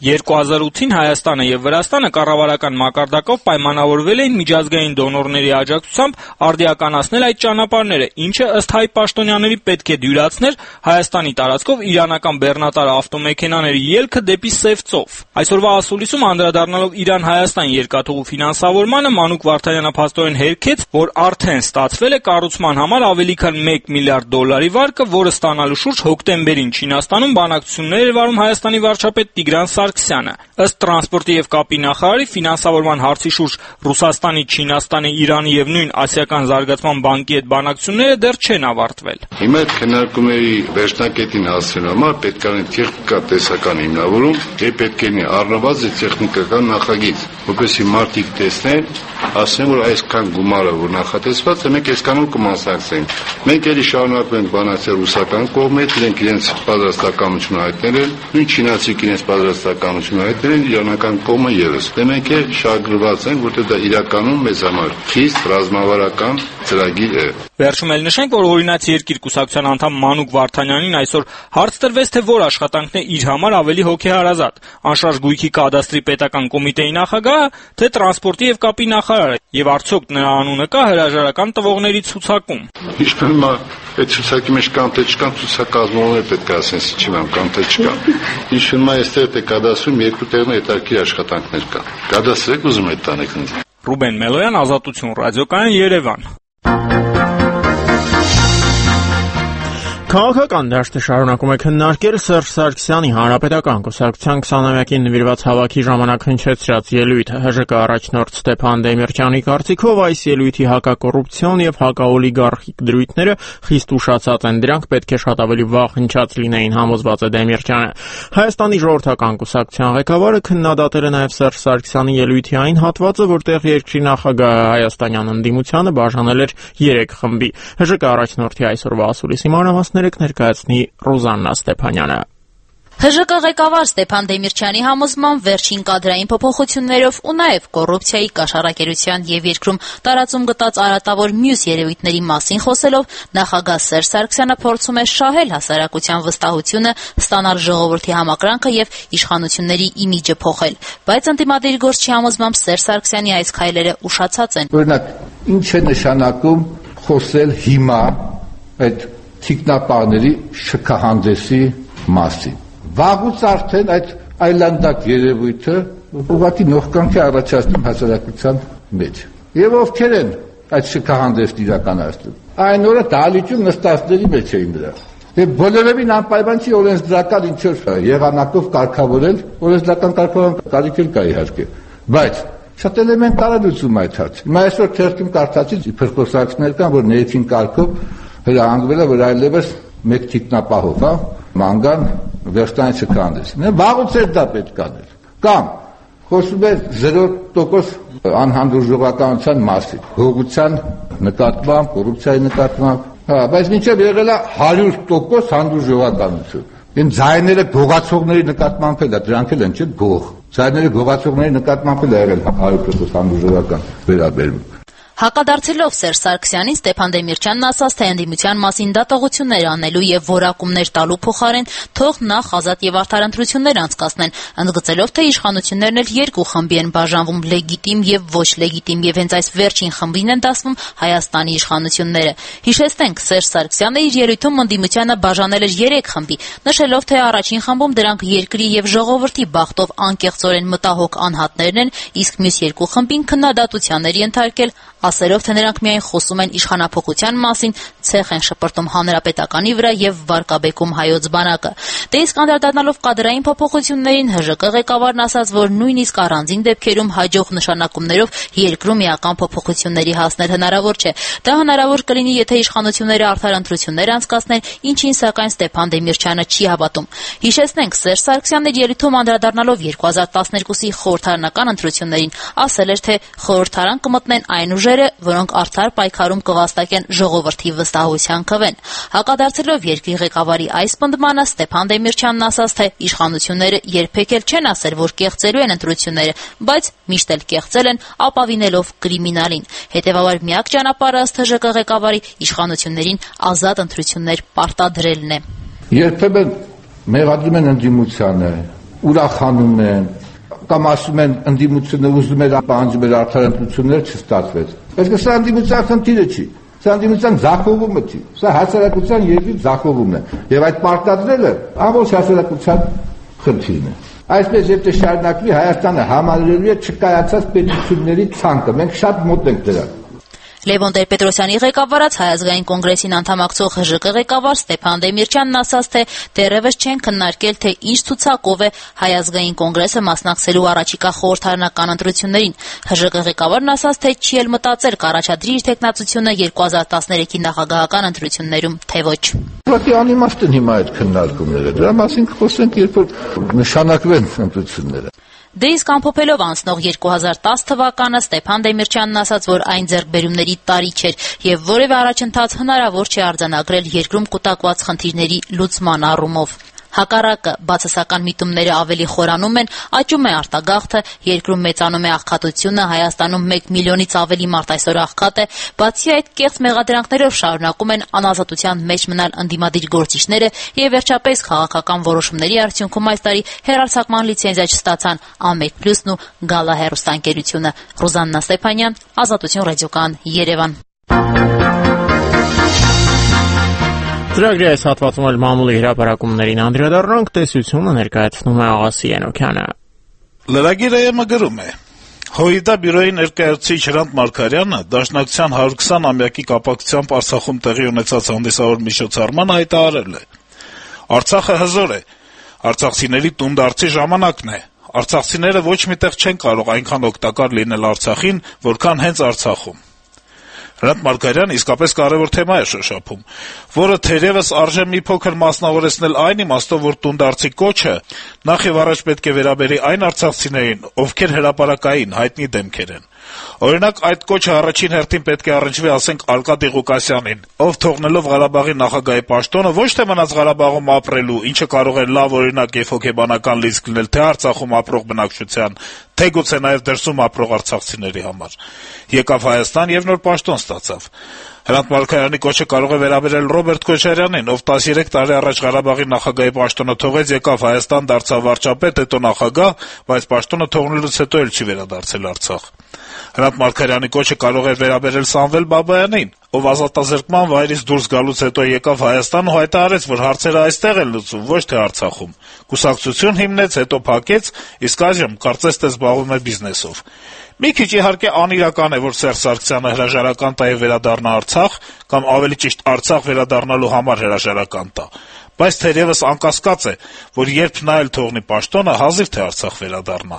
երկու հազար ութին Հայաստանը եւ Վրաստանը կառավարական մակարդակով պայմանավորվել էին միջազգային դոնորների աջակցությամբ արդիականացնել այդ ճանապարհները, ինչը ըստ Հայ պաշտոնյաների պետք է դյուրացներ Հայաստանի տարածքով իրանական բեռնատար ավտոմեքենաների ելքը դեպի Սև ծով։ Այսօրվա ասուլիսում անդրադառնալով Իրան-Հայաստան երկաթուղու ֆինանսավորմանը Մանուկ Վարդանյանը փաստորեն հերքեց, որ արդեն ստացվել է կառուցման համար ավելի քան մեկ միլիարդ դոլարի վարկը, որը ստանալու շուրջ հոկտեմբերին Չինաստանում բանակցություններ էր վարում Հայաստանի վարչապետ Տիգրան Սարգսյանը։ Ըստ տրանսպորտի եւ կապի նախարարի, ֆինանսավորման հարցի շուրջ Ռուսաստանի, Չինաստանի, Իրանի եւ նույն Ասիական զարգացման բանկի հետ բանակցությունները դեռ չեն ավարտվել։ Հիմա այդ քննարկումների վերջնակետին հասնելու համար պետք է տեխնիկա տեսական հիմնավորում եւ պետք է առնվազն տեխնիկական նախագիծ, որպեսզի մարդիկ տեսնեն, ասեն, որ այսքան գումարը որ նախատեսված է, մենք այսքանում կմասնակցենք։ Մենք էլի շարունակում ենք բանակցել ռուսական կողմի հետ, իրենք իրենց պատրաստակամություն հայտնել են, նույն չինացիք իրենց պատրաստակամություն հայտնել են, իրանական կողմը եւս։ Դե մենք էլ շահագրգռված ենք, որտեղ դա իրականում մեզ համար խիստ ռազմավարական ծրագիր է։ Վերջում էլ նշենք, որ օրինաց երկիր կուսակցության անդամ Մանուկ Վարդանյանին այսօր հարց տրվեց, թե որ աշխատանքն է իր համար ավելի հոգեհարազատ՝ անշարժ գույքի կադաստրի պետական կոմիտեի նախագահը, թե տրանսպորտի եւ կապի նախարարը, եւ արդյոք նրա անունը կա հրաժարական տվողների ցուցակում։ Իշպն այդ ցուցակի մեջ կամ թե չկան ցուցակազմողներ պետք է ասեն, չիմամ կամ թե չկան։ Իշպն այստեղ թե կադաստրում երկու տեղն հետաքրքիր աշխատանքներ կան։ Կադաստրեք ուզում եք տանեք ինձ։ Ռուբեն Մելոյան, Ազատություն, Ռադիոկայան, Երևան։ Քաղաքական դաշտը շարունակում է քննարկել Սերժ Սարգսյանի հանրապետական կուսակցության քսաներորդ նվիրված հավաքի ժամանակ հնչեցրած ելույթը։ ՀԺԿ առաջնորդ Ստեփան Դեմիրճյանի կարծիքով այս ելույթի հակակոռուպցիոն եւ հակաօլիգարխիկ դրույթները խիստ ուշացած են, դրանք պետք է շատ ավելի վաղ հնչած լինեին, համոզված է Դեմիրճյանը։ Հայաստանի ժողովրդական կուսակցության ղեկավարը քննադատել է նաեւ Սերժ Սարգսյանի ելույթի այն հատվածը, որտեղ երկրի նախագահը հայաստանյան ընդդիմությանը բաժանել էր երեք խմբի։ ՀԺԿ առաջնորդի այսօրվա ասուլիսի մանրամասները ներկայացնի Ռոզաննա Ստեփանյանը։ ՀԺԿ ղեկավար Ստեփան Դեմիրճյանի համոզմամբ վերջին կադրային փոփոխություններով ու նաև կոռուպցիայի, կաշառակերության եւ երկրում տարածում գտած արատավոր մյուս երևույթների մասին խոսելով նախագահ Սերժ Սարգսյանը փորձում է շահել հասարակության վստահությունը, ստանալ ժողովրդի համակրանքը եւ իշխանությունների իմիջը փոխել, բայց ընդդիմադիր գործչի համոզմամբ Սերժ Սարգսյանի այս քայլերը ուշացած են։ Օրինակ, ինչ է նշանակում խոսել հիմա այդ թիկնապահների շքահանդեսի մասին։ Վաղուց արդեն այդ այլանդակ երևույթը ուղղակի նողկանք է առաջացնում հասարակության մեջ։ Եվ ովքեր են այդ շքահանդեսն իրականացնում։ Այն օրը դալիճում նստածների մեջ էին դրա։ Եվ բոլորովին անպայման չի օրենսդրական ինչ-որ եղանակով կարգավորել, օրենսդրական կարգավորման կարիք էլ կա իհարկե։ Բայց շատ էլեմենտարություն այդ հարցը։ Հիմա այսօր թերթում կարդացի իբր խոսակցներ կան, որ ներքին կարգով հրահանգվել է, որ այլևս մեկ թիկնապահով, հա, մանգան վերջնային շքահանդեսին։ Վաղուց էր դա պետք անել։ Կամ խոսում է զերո տոկոս անհանդուրժողականության մասին, հողության նկատմամբ, կոռուպցիայի նկատմամբ, հա, բայց մինչև եղել է հարյուր տոկոս հանդուրժողականություն։ Այն ձայները գողացողների նկատմամբ էլ է, դրանք էլ են, չէ՞, գող։ Ձայները գողացողների նկատմամբ էլ է եղել հարյուր տոկոս հանդուրժողական վերաբերում։ Հակադարձելով Սերժ Սարգսյանին, Ստեփան Դեմիրճյանն ասաց, թե ընդդիմության մասին դատողություններ անելու եւ որակումներ տալու փոխարեն թող նախ ազատ եւ արդար ընտրություններ անցկացնեն, ընդգծելով, թե իշխանություններն էլ երկու խմբի են բաժանվում՝ լեգիտիմ եւ ոչ լեգիտիմ, եւ հենց այս վերջին խմբին են դասվում Հայաստանի իշխանությունները։ Հիշեցնենք, Սերժ Սարգսյանը իր ելույթում ընդդիմությանը բաժանել էր երեք խմբի, նշելով, թե առաջին խմբում դրանք երկրի եւ ժողովրդի բախտով անկեղծորեն մտահոգ անհատներն են, իսկ մյուս երկու խմբին քննադատության էր ենթարկել, ասելով, թե նրանք միայն խոսում են իշխանափոխության մասին, ցեխ են շպրտում հանրապետականի վրա եւ վարկաբեկում հայոց բանակը։ Դե իսկ անդրադառնալով կադրային փոփոխություններին, ՀԺԿ ղեկավարն ասաց, որ նույնիսկ առանձին դեպքերում հաջող նշանակումներով երկրում միական փոփոխությունների հասնել հնարավոր չէ։ Դա հնարավոր կլինի, եթե իշխանությունները արդար ընտրություններ անցկացնեն, ինչին սակայն Ստեփան Դեմիրճյանը չի հավատում։ Հիշեցնենք, Սերժ Սարգսյանն իր ելույթում անդրադառնալով երկու հազար տասներկուսի խորհրդարանական ընտրություններին ասել էր, թե խորհրդարան կմտնեն այն ուժերը, որոնք արդար պայքարում կվաստակեն ժողովրդի վստահության քվեն։ Հակադարձելով երկրի ղեկավարի այս պնդմանը, Ստեփան Դեմիրճյանն ասաց, թե իշխանությունները երբեք էլ չեն ասել, որ կեղծելու են ընտրությունները, բայց միշտ էլ կեղծել են, ապավինելով կրիմինալին։ Հետևաբար միակ ճանապարհը ըստ ՀԺԿ ղեկավարի իշխանություններին ազատ ընտրություններ պարտադրելն է։ Երբեմն մեղադրում են ընդդիմությանը, ուրախանում են, կամ ասում են ընդդիմությունը ուզում էր պահանջում էր արդար ընտրություններ չստացվեց։ Բայց սա ընդդիմության խնդիրը չի, սա ընդդիմության ձախողումը չի, սա հասարակության երկրի ձախողումն է, եւ այդ պարտադրելը ամբողջ հասարակության խնդիրն է։ Այսպես եթե շարունակվի, Հայաստանը համալրելու է չկայացած պետությունների ցանկը, մենք շատ մոտ ենք դրան։ Լևոն Տեր-Պետրոսյանի ղեկավարած Հայ ազգային կոնգրեսին անդամակցող Հ Ժ Կ ղեկավար Ստեփան Դեմիրճյանն ասաց, թե դեռևս չեն քննարկել, թե ինչ ցուցակով է Հայ ազգային կոնգրեսը մասնակցելու առաջիկա խորհրդարանական ընտրություններին։ Հ Ժ Կ ղեկավարն ասաց, թե չի էլ մտածել կառաջադրի իր տեխնացությունը երկու հազար տասներեքի նախագահական ընտրություններում, թե ոչ։ Ուղղակի անիմաստ են հիմա այդ քննարկումները, դրա մասին կխոսենք, երբ որ նշանակվեն ընտրությունները։ Դե իսկ ամփոփելով անցնող երկու հազար տասը թվականը Ստեփան Դեմիրճյանն ասաց, որ այն ձեռքբերումների տարի չէր եւ որևէ առաջընթաց հնարավոր չէ արձանագրել երկրում կուտակված խնդիրների լուծման առումով։ Հակառակը, բացասական միտումները ավելի խորանում են, աճում է արտագաղթը, երկրում մեծանում է աղքատությունը, Հայաստանում մեկ միլիոնից ավելի մարդ այսօր աղքատ է, բացի այդ կեղծ մեղադրանքներով շարունակում են անազատության մեջ մնալ ընդդիմադիր գործիչները եւ վերջապես քաղաքական որոշումների արդյունքում այս տարի հեռարձակման լիցենզիա չստացան Ամեկ Պլյուսն ու Գալա հեռուստաընկերությունը։ Ռուզաննա Ստեփանյան, Ազատություն ռադիոկայան, Երևան։ Ծրագրի այս հատվածում էլ մամուլի հրապարակումներին անդրադառնանք, տեսությունը ներկայացնում է Աղասի Ենոքյանը։ Լրագիրը ԵՄ գրում է. ՀՅԴ բյուրոյի ներկայացուցիչ Հրանտ Մարգարյանը Դաշնակցության հարյուր քսան-ամյակի կապակցությամբ Արցախում տեղի ունեցած հանդիսավոր միջոցառման հայտարարել է. Արցախը հզոր է, արցախցիների տունդարձի ժամանակն է, արցախցիները ոչ միտեղ չեն կարող այնքան օգտակար լինել Արցախին, որքան հենց Արցախում։ Հրանտ Մարգարյանը իսկապես կարևոր թեմա է շոշափում, որը թերևս արժե մի փոքր մասնավորեցնել այն իմաստով, որ տունդարձի կոչը նախ եւ առաջ պետք է վերաբերի այն արցախցիներին, ովքեր հրապարակային հայտնի դեմքեր են։ Օրինակ, այդ կոչը առաջին հերթին պետք է առնչվի, ասենք, Արկադի Ղուկասյանին, ով թողնելով Ղարաբաղի նախագահի պաշտոնը ոչ թե մնաց Ղարաբաղում ապրելու, ինչը կարող է լավ օրինակ եւ հոգեբանական լիցք լինել թե Արցախում ապրող բնակչության, թե գուցե նաեւ դրսում ապրող արցախցիների համար։ Եկավ Հայաստան եւ նոր պաշտոն ստացավ։ Հրանտ Մարգարյանի կոչը կարող է վերաբերել Ռոբերտ Քոչարյանին, ով տասներեք տարի առաջ Ղարաբաղի նախագահի պաշտոնը թողեց, եկավ Հայաստան, դարձավ վարչապետ, հետո նախագահ, բայց պաշտոնը թողնելուց հետո էլ չի վերադարձել Արցախ։ Հրանտ Մարգարյանի կոչը կարող է վերաբերել Սամվել Բաբայանին, ով ազատազրկման վայրից դուրս գալուց հետո եկավ Հայաստան ու հայտարարեց, որ հարցերը այստեղ են լուծում, ոչ թե Արցախում։ Կուսակցություն հիմնեց, հետո փակեց, իսկ այժմ կարծես թե զբաղվում է բիզնեսով։ Մի քիչ իհարկե անիրական է, որ Սերժ Սարգսյանը հրաժարական տա եւ վերադառնա Արցախ, կամ ավելի ճիշտ Արցախ վերադառնալու համար հրաժարական տա, բայց թերևս անկասկած է, որ երբ նա էլ թողնի պաշտոնը, հազիվ թե Արցախ վերադառնա։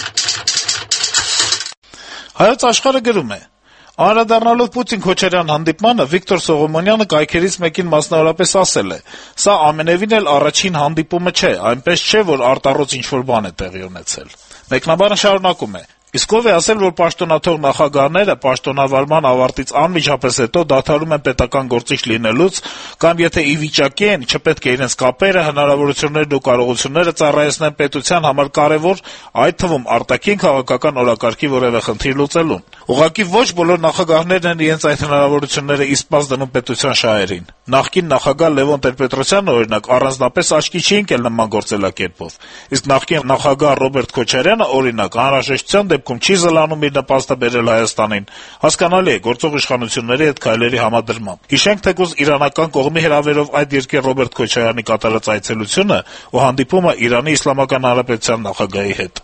Հայոց Աշխարհը գրում է. Անդրադառնալով Պուտին-Քոչարյան հանդիպմանը Վիկտոր Սողոմոնյանը կայքերից մեկին մասնավորապես ասել է. «Սա ամենևին էլ առաջին հանդիպումը չէ, այնպես չէ, որ արտառոց ինչ-որ բան է տեղի ունեցել»։ Մեկնաբանը շարունակում է. «Իսկ ով է ասել, որ պաշտոնաթող նախագահները պաշտոնավարման ավարտից անմիջապես հետո դադարում են պետական գործիչ լինելուց, կամ եթե ի վիճակի են, չպետք է իրենց կապերը, հնարավորություններն ու կարողությունները ծառայեցնեն պետության համար կարևոր, այդ թվում արտաքին քաղաքական օրակարգի որևէ խնդիր լուծելուն։ Ուղղակի ոչ բոլոր նախագահներն են իրենց այդ հնարավորությունները իսպաս դնում պետության շահերին։ Նախկին նախագահ Լևոն Տեր-Պետրոսյանը, օրինակ, առանձնապես աչքի չի ընկել նման գործելակերպով, իսկ նախկին նախագահ Ռոբերտ Քոչարյանը, օրինակ, անհրաժեշտության դեպքում չի զլանում իր նպաստը բերել Հայաստանին։ Հասկանալի է, գործող իշխանությունների հետ քայլերի համադրմամբ։ Հիշենք թեկուզ իրանական կողմի հրավերով այդ երկիր Ռոբերտ Քոչարյանի կատարած այցելությունը ու հանդիպումը Իրանի Իսլամական Հանրապետության նախագահի հետ։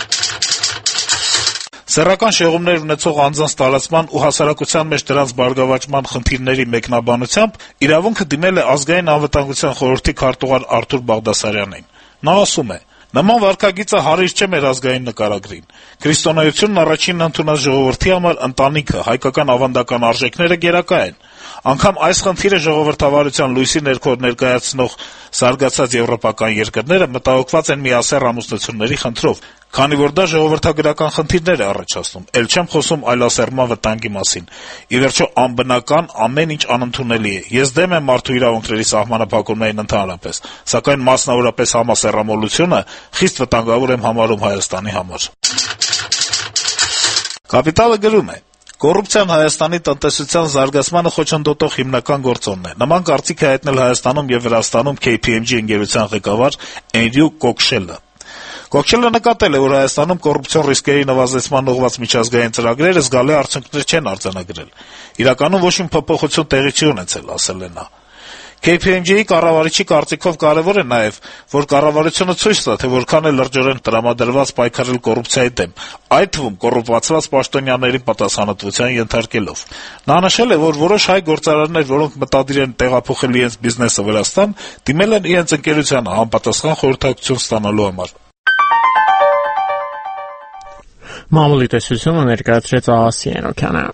Սեռական շեղումներ ունեցող անձանց տարածման ու հասարակության մեջ դրանց բարգավաճման խնդիրների մեկնաբանությամբ իրավունքը դիմել է Ազգային անվտանգության խորհրդի քարտուղար Արթուր Բաղդասարյանին։ Նա ասում է. «Նման վարքագիծը հարիր չէ մեր ազգային նկարագրին։ Քրիստոնեությունն առաջինն ընդունած ժողովրդի համար ընտանիքը, հայկական ավանդական արժեքները գերակա են։ Անգամ այս խնդիրը ժողովրդավարության լույսի ներքո ներկայացնող զարգացած եվրոպական երկրները մտահոգված են միասեռ ամուսնությունների խնդրով, քանի որ դա ժողովրդագրական խնդիրներ է առաջացնում, ել չեմ խոսում այլասեռման վտանգի մասին։ Ի վերջո անբնական ամեն ինչ անընդունելի է։ Ես դեմ եմ մարդու իրավունքների սահմանափակումներին ընդհանրապես, սակայն մասնավորապես համասեռամոլությունը խիստ վտանգավոր եմ համարում Հայաստանի համար»։ Կապիտալը գրում է. «Կոռուպցիան Հայաստանի տնտեսության զարգացմանը խոչընդոտող հիմնական գործոնն է։ Նման կարծիք է հայտնել Հայաստանում եւ Վրաստանում Քեյ Փի Էմ ջի ընկերության ղեկավար Էնրյու Կոքշելը։ Կոքչելը նկատել է, որ Հայաստանում կոռուպցիոն ռիսկերի նվազեցման ուղղված միջազգային ծրագրերը զգալի արդյունքներ չեն արձանագրել։ Իրականում ոչ մի փոփոխություն տեղի չի ունեցել, ասել է նա։ Քեյ Փի Էմ Ջի-ի կառավարիչի կարծիքով կարևոր է նաև, որ կառավարությունը ցույց տա, թե որքան է լրջորեն տրամադրված պայքարել կոռուպցիայի դեմ, այդ թվում կոռուպացված պաշտոնյաներին պատասխանատվության ենթարկելով։ Նա նշել է, որ որոշ հայ գործարաններ, որոնք մտադիր են տեղափոխել իրենց բիզնեսը Վրաստան, դիմել են իրենց ընկերությանը համապատասխան խորհրդակցություն ստանալու համար։ Մամուլի տեսությունը ներկայացրեց Ասիա Ենոքյանը։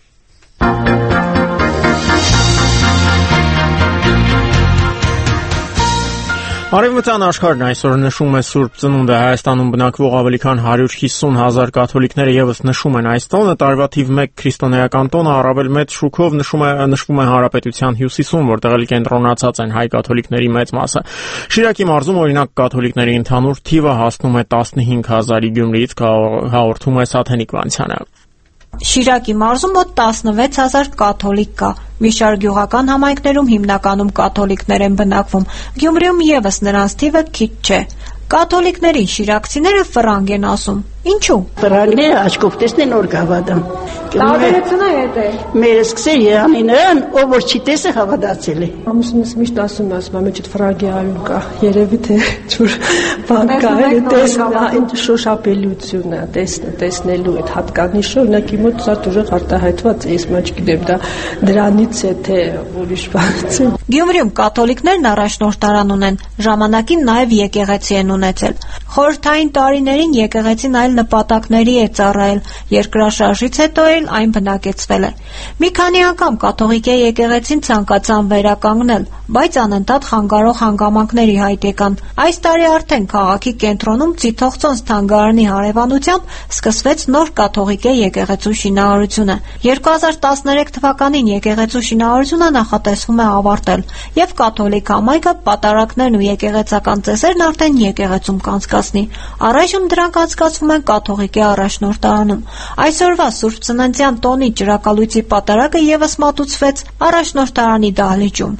Արևմտյան աշխարհն այսօր նշում է Սուրբ Ծնունդը։ Հայաստանում բնակվող ավելի քան հարյուր հիսուն հազար կաթոլիկները եւս նշում են այս տոնը։ Տարվա թիվ մեկ քրիստոնեական տոնը առավել մեծ շուքով նշում է նշվում է Հանրապետության հյուսիսում, որտեղ էլ կենտրոնացած են հայ կաթոլիկների մեծ մասը։ Շիրակի մարզում օրինակ կաթոլիկների ընդհանուր թիվը հասնում է տասնհինգ հազարի, Գյումրիից հաղորդում է Սաթենիկ Վանցյանը։ Շիրակի մարզում մոտ տասնվեց հազար կաթոլիկ կա։ Մի շարք գյուղական համայնքներում հիմնականում կաթոլիկներ են բնակվում։ Գյումրիում եւս նրանց թիվը քիչ չէ։ Կաթոլիկներին շիրակցիները ֆրանկ են ասում։ Ինչու՞։ Ֆրանկները աչքով տեսնեն որ գավադան։ Տարբերությունը հետ է։ Մեր սկսել Երանի նրան, ով որ չի տեսը հավատացել է։ Ամուսինս միշտ ասում է, ասում է, մեջդ ֆրանկի արյուն կա։ Երևի թե ջուր բան կա, տեսնա, այն շոշափելիությունը, տեսնը, տեսնելու այդ հատկանիշը, օրինակ իմ մոտ սա դժոխ արտահայտված է, ես մաչ գիտեմ, դա դրանից է թե ուրիշ բանից է։ Գյումրիում կաթոլիկներն առաջնորդարան ունեն, ժամանակին նաև եկեղեցի են ունեցել։ Խորհրդային տարիներին եկեղեցին այլ նպատակների է ծառայել, երկրաշարժից հետո էլ այն բնակեցվել է։ Մի քանի անգամ կաթողիկե եկեղեցին ցանկացան վերականգնել, բայց անընդհատ խանգարող հանգամանքների հայտ եկան։ Այս տարի արդեն քաղաքի կենտրոնում Ձիթողցոնց թանգարանի հարևանությամբ սկսվեց նոր կաթողիկե եկեղեցու շինարարությունը։ երկու հազար տասներեք թվականին եկեղեցու շինարարությունը նախատեսվում է ավարտել, եւ կաթոլիկ համայնքը պատարակներն ու եկեղեցական ծեսերն արդեն եկեղեցում կանցկացնի։ Առայժմ դրանք անցկացվում են կաթողիկե առաջնորդարանում։ Այսօրվա Սուրբ Ծննդյան տոնի ճրակալույցի պատարակը եւս մատուցվեց առաջնորդարանի դահլիճում։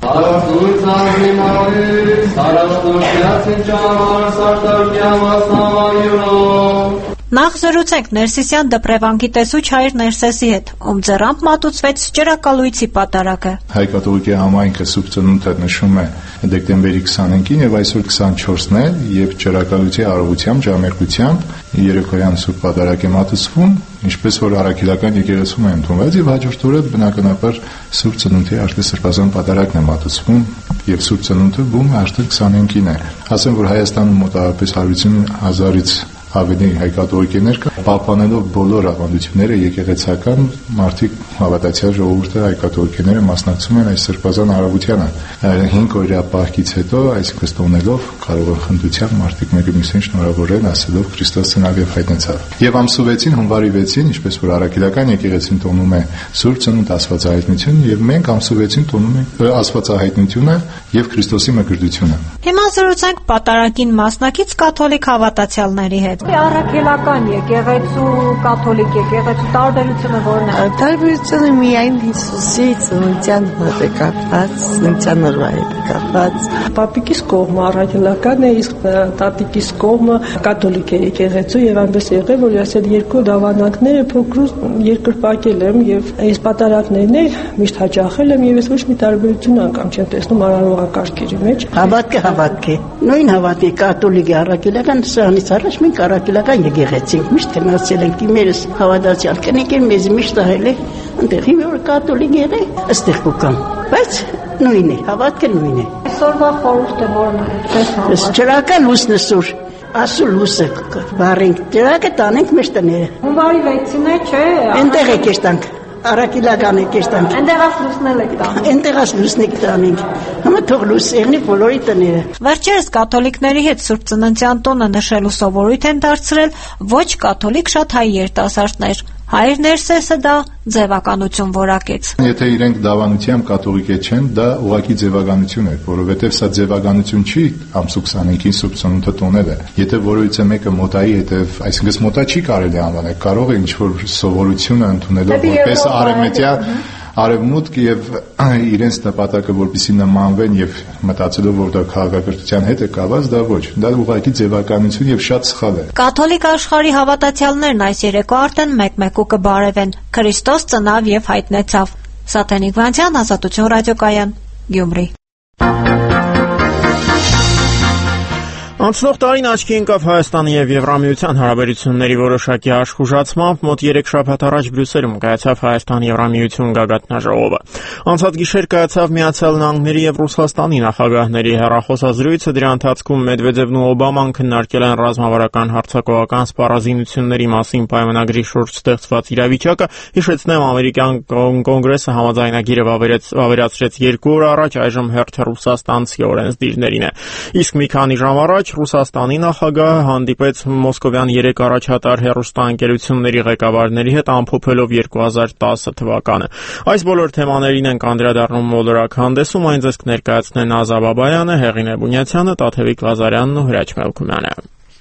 Նախ զրուցենք Ներսիսյան դպրևանքի տեսուչ հայր Ներսեսի հետ, ում ձեռամբ մատուցվեց ճրակալույցի պատարակը։ Հայ կաթողիկե համայնքը Սուրբ Ծնունդը նշում է դեկտեմբերի քսանինկին եւ այսօր քսանչորսն է, եւ ճրակալույցի արարողությամբ, ժամերկությամբ երեկոյան Սուրբ պատարակ է մատուցվում, ինչպես որ առաքելական եկեղեցում է ընդունված, եւ հաջորդ օրը բնականաբար Սուրբ Ծնունդի արտասրբազան պատարակն է մատուցվում եւ Սուրբ Ծնունդը բում արդեն քսանինկին է։ Ասեմ, որ Հայաստանում մոտավորապես հարյուրին հազարից ավելի հայ կաթողիկներ կա, պահպանելով բոլոր ավանդությունները եկեղեցական, մարդիկ հավատացյալ ժողովուրդը հայ կաթողիկները մասնակցում են այս սրբազան արարողությանը։ հինգ օրյա պահքից հետո, այսինքն ստոնելով կարող են խնդությամբ մարդիկ մեկը մյուսին շնորհավորել, ասելով Քրիստոս ծնավ եւ հայտնեցավ։ Եվ ամսվեցին հունվարի վեցին, ինչպես որ առաքելական եկեղեցին տոնում է Սուրբ Ծնունդ Աստվածահայտնություն, եւ մենք ամսվեցին տոնում ենք Աստվածահայտնությունը եւ Քրիստոսի մկրտությունը։ Հիմա զրուցենք պատարակին մասնակից կաթոլիկ հավատացյալների հետ։ Առաքելական եկեղեցու, կաթոլիկ եկեղեցու տարբերությունը որն է։ Տարբերությունը միայն Հիսուսի ծննդյան հետ է կապված, ծննդյան օրվա հետ է կապված։ Պապիկիս կողմը առաքելական է, իսկ տատիկիս կողմը կաթոլիկ է եկեղեցու, եւ այնպես եղել, որ ես այդ երկու դավանանքները փոքրուց երկրպագել եմ եւ այս պատարակներն էլ միշտ հաճախել եմ եւ ես ոչ մի տարբերություն անգամ չեմ տեսնում արարողակարգերի մեջ։ Հավատքը հավատք է։ Նույն հավատի կաթոլիկ առաքելական սրանից առաջ մենք առաքելական եկեղեցին միշտ գնացել ենք դիմերս հավատացյալ կնիկեր մեզ միշտ ահել է այնտեղ հիմա որ կաթոլիկ եղե այստեղ կուկան բայց նույնն է հավատքը նույնն է այսօրվա խորհուրդը որն է ես ճրակա լուսնը սուր ասու լուսը բարենք ճրակը տանենք մեր տները հունվարի վեցին է չէ այնտեղ եք եստանք Արաքելական է կեստանք։ Այնտեղած լուսնել եք տանում։ Այնտեղած լուսնեք տանենք։ Համա թող լույս եղնի բոլորի տները։ Վերջերս կաթոլիկների հետ Սուրբ Ծննդյան տոնը նշելու սովորույթ են դարձրել ոչ կաթոլիկ շատ հայ երիտասարդներ։ Հայր Ներսեսը դա ձևականություն որակեց։ Եթե իրենք դավանությամբ կաթողիկ չեն, դա ուղղակի ձևականություն է, որովհետև սա ձևականություն չի ամսու քսանինկին Սուրբ Ծնունդը տոնել է։ Եթե որևիցե մեկը մոտայի հետև, այսինքն մոտա չի կարելի անվանել, կարող է ինչ-որ սովորությունը ընդունելով որպես արևմտյան արևմուտք եւ իրենց նպատակը որպեսզի նմանվեն եւ մտածելով որ դա քաղաքակրթության հետ է կապված, դա ոչ, դա ուղղակի ձևականություն եւ շատ սխալ է։ Կաթոլիկ աշխարհի հավատացյալներն այս երեկո արդեն մեկ-մեկու կբարևեն։ Քրիստոս ծնավ եւ հայտնեցավ։ Սաթենիկ Վանցյան, Ազատություն ռադիոկայան, Գյումրի։ Անցնող տարին աչքի ընկավ Հայաստանի եւ Եվրամիության հարաբերությունների որոշակի աշխուժացմամբ, մոտ երեք շաբաթ առաջ Բրյուսելում կայացավ Հայաստան-Եվրամիություն գագաթնաժողովը։ Անցած գիշեր կայացավ Միացյալ Նահանգների եւ Ռուսաստանի նախագահների հեռախոսազրույցը, դրա ընթացքում Մեդվեդևն ու Օբաման քննարկել են ռազմավարական հարձակողական սպառազինությունների մասին պայմանագրի շուրջ ստեղծված իրավիճակը։ Հիշեցնեմ, ամերիկյան կոնգրեսը համաձայնագիրը վավերացրեց երկու օր առաջ, այժմ հերթը ռուսաստանցի օրենսդիրներին է։ Իսկ մի քանի ժամ առաջ Ռուսաստանի նախագահը հանդիպեց մոսկովյան երեք առաջատար հեռուստաընկերությունների ղեկավարների հետ, ամփոփելով երկու հազար տասը թվականը։ Այս բոլոր թեմաներին են անդրադառնում մոլորակ հանդեսում, այն ձեզ կներկայացնեն Ազա Բաբայանը, Հեղինե Բունյացյանը, Տաթևիկ Ղազարյանն ու Հրաչ Մելքումյանը։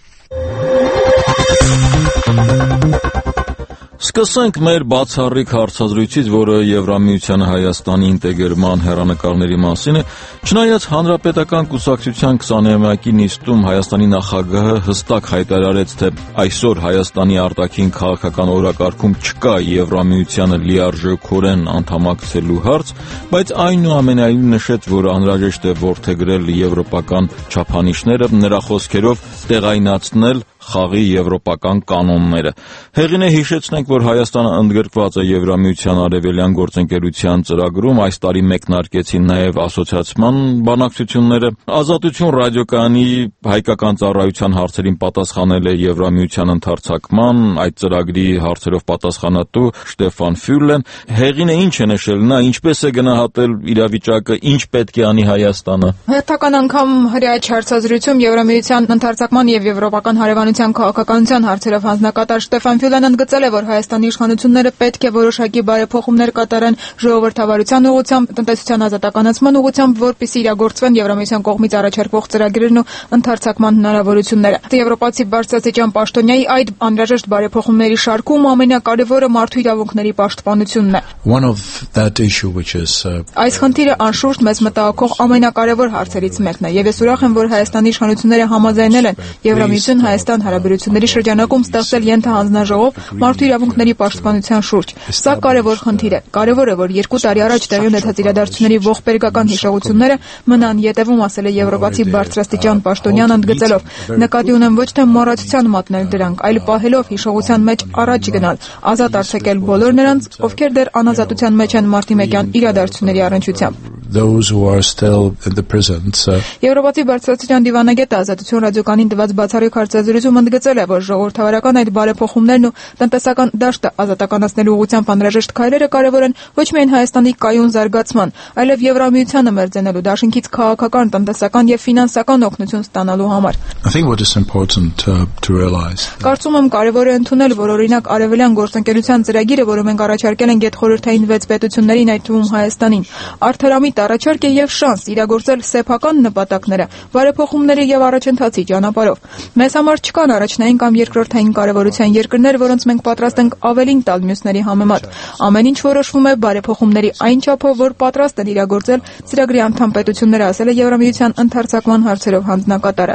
Սկսենք մեր բացառիկ հարցազրույցից, որը Եվրամիությանը Հայաստանի ինտեգրման հեռանկարների մասին է։ Չնայած Հանրապետական կուսակցության քսաներորդ նիստում Հայաստանի նախագահը հստակ հայտարարեց, թե այսօր Հայաստանի արտաքին քաղաքական օրակարգում չկա Եվրամիությանը լիարժեքորեն անդամակցելու հարց, բայց այնուամենայնիվ նշեց, որ անհրաժեշտ է որդեգրել եվրոպական չափանիշները, նրա խոսքերով տեղայնացնել խաղի եվրոպական կանոնները։ Հեղին է հիշեցնենք, որ Հայաստանը ընդգրկված է Եվրամիության արևելյան գործընկերության ծրագրում, այս տարի մեկնարկեցին նաև ասոցիացիան բանակցությունները։ Ազատություն ռադիոկայանի հայկական ծառայության հարցերին պատասխանել է Եվրամիության ընդարձակման այդ ծրագրի հարցերով պատասխանատու Շտեֆան Ֆյուլեն։ Հեղինը ինչ է նշել, նա ինչպես է գնահատել իրավիճակը, ինչ պետք է անի Հայաստանը։ Հերթական անգամ հրաչ հարցազրույցում Եվրամիության ընդարձակման եւ եվրոպական հարևանության քաղաքականության հարցերով հանձնակատար Շտեֆան Ֆյուլեն ընդգծել է, որ Հայաստանի իշխանությունները պետք է որոշակի բարեփոխումներ կատարեն ժողովրդավարության ուղղությամբ, տնտեսության ազատականացման ուղղությամբ, որպեսզի իրագործվեն Եվրամիության կողմից առաջարկվող ծրագրերն ու ընդարձակման հնարավորությունները։ Եվրոպացի բարձրաստիճան պաշտոնյայի այդ անհրաժեշտ բարեփոխումների շարքում ամենակարևորը մարդու իրավունքների պաշտպանությունն է։ Այս խնդիրը անշուշտ մեզ մտահոգող ամենակարևոր հարցերից մեկն է, եւ ես ուրախ եմ, որ Հայաստանի իշխանությունները համաձայնել են Եվրամիություն-Հայաստան հարաբերությունների շրջանակում ստեղծել ենթահանձնաժողով մարդու իրավունքների պաշտպանության շուրջ։ Սա կարևոր խնդիր է։ Կարևոր է, որ երկու տարի առաջ տեղի ունեցած իրադարձությունների ողբերգական հիշողությունները մնան ետևում, ասել է եվրոպացի բարձրաստիճան պաշտոնյան, ընդգծելով. նկատի ունեմ ոչ թե մոռացության մատնել դրանք, այլ պահելով հիշողության մեջ առաջ գնալ, ազատ արձակել բոլոր նրանց, ովքեր դեռ անազատության մեջ են մարտի իրադարձությունների առնչությամբ։ Եվրոպացի բարձրաստիճան դիվանագետը Ազատություն ռադիոկայանին տված բացառիկ հարցազրույցում ընդգծել է, որ ժողովրդավարական այդ բարեփոխումներն ու տնտեսական դաշտը ազատականացնելու ուղղությամբ անհրաժեշտ քայլերը կարևոր են ոչ միայն Հայաստանի կայուն զարգացման, այլև Եվրամիությանը մերձենալու դաշինքից քաղաքական, տնտեսական եւ ֆինանսական օգնություն ստանալու համար։ Կարծում եմ կարևոր է ընդունել, որ օրինակ արևելյան գործընկերության ծրագիրը, որը մենք առաջարկել ենք գետխորհրդային վեց պետություններին, այդ թվում Հայաստանին, արդարամիտ առաջարկ է եւ շանս իրագործել սեփական նպատակները, բարեփոխումների եւ առաջընթացի ճանապարհով։ Մեզ համար չկան առաջնային կամ երկրորդային կարևորության երկրներ, որոնց մենք պատրաստ ենք ավելին տալ մյուսների համեմատ։ Ամեն ինչ որոշվում է բարեփոխումների այն չափով, որ պատրաստ են իրագործել ծրագրի անդամ պետությունները, ասել է Եվրամիության ընդարձակման հարցերով հանձնակատարը։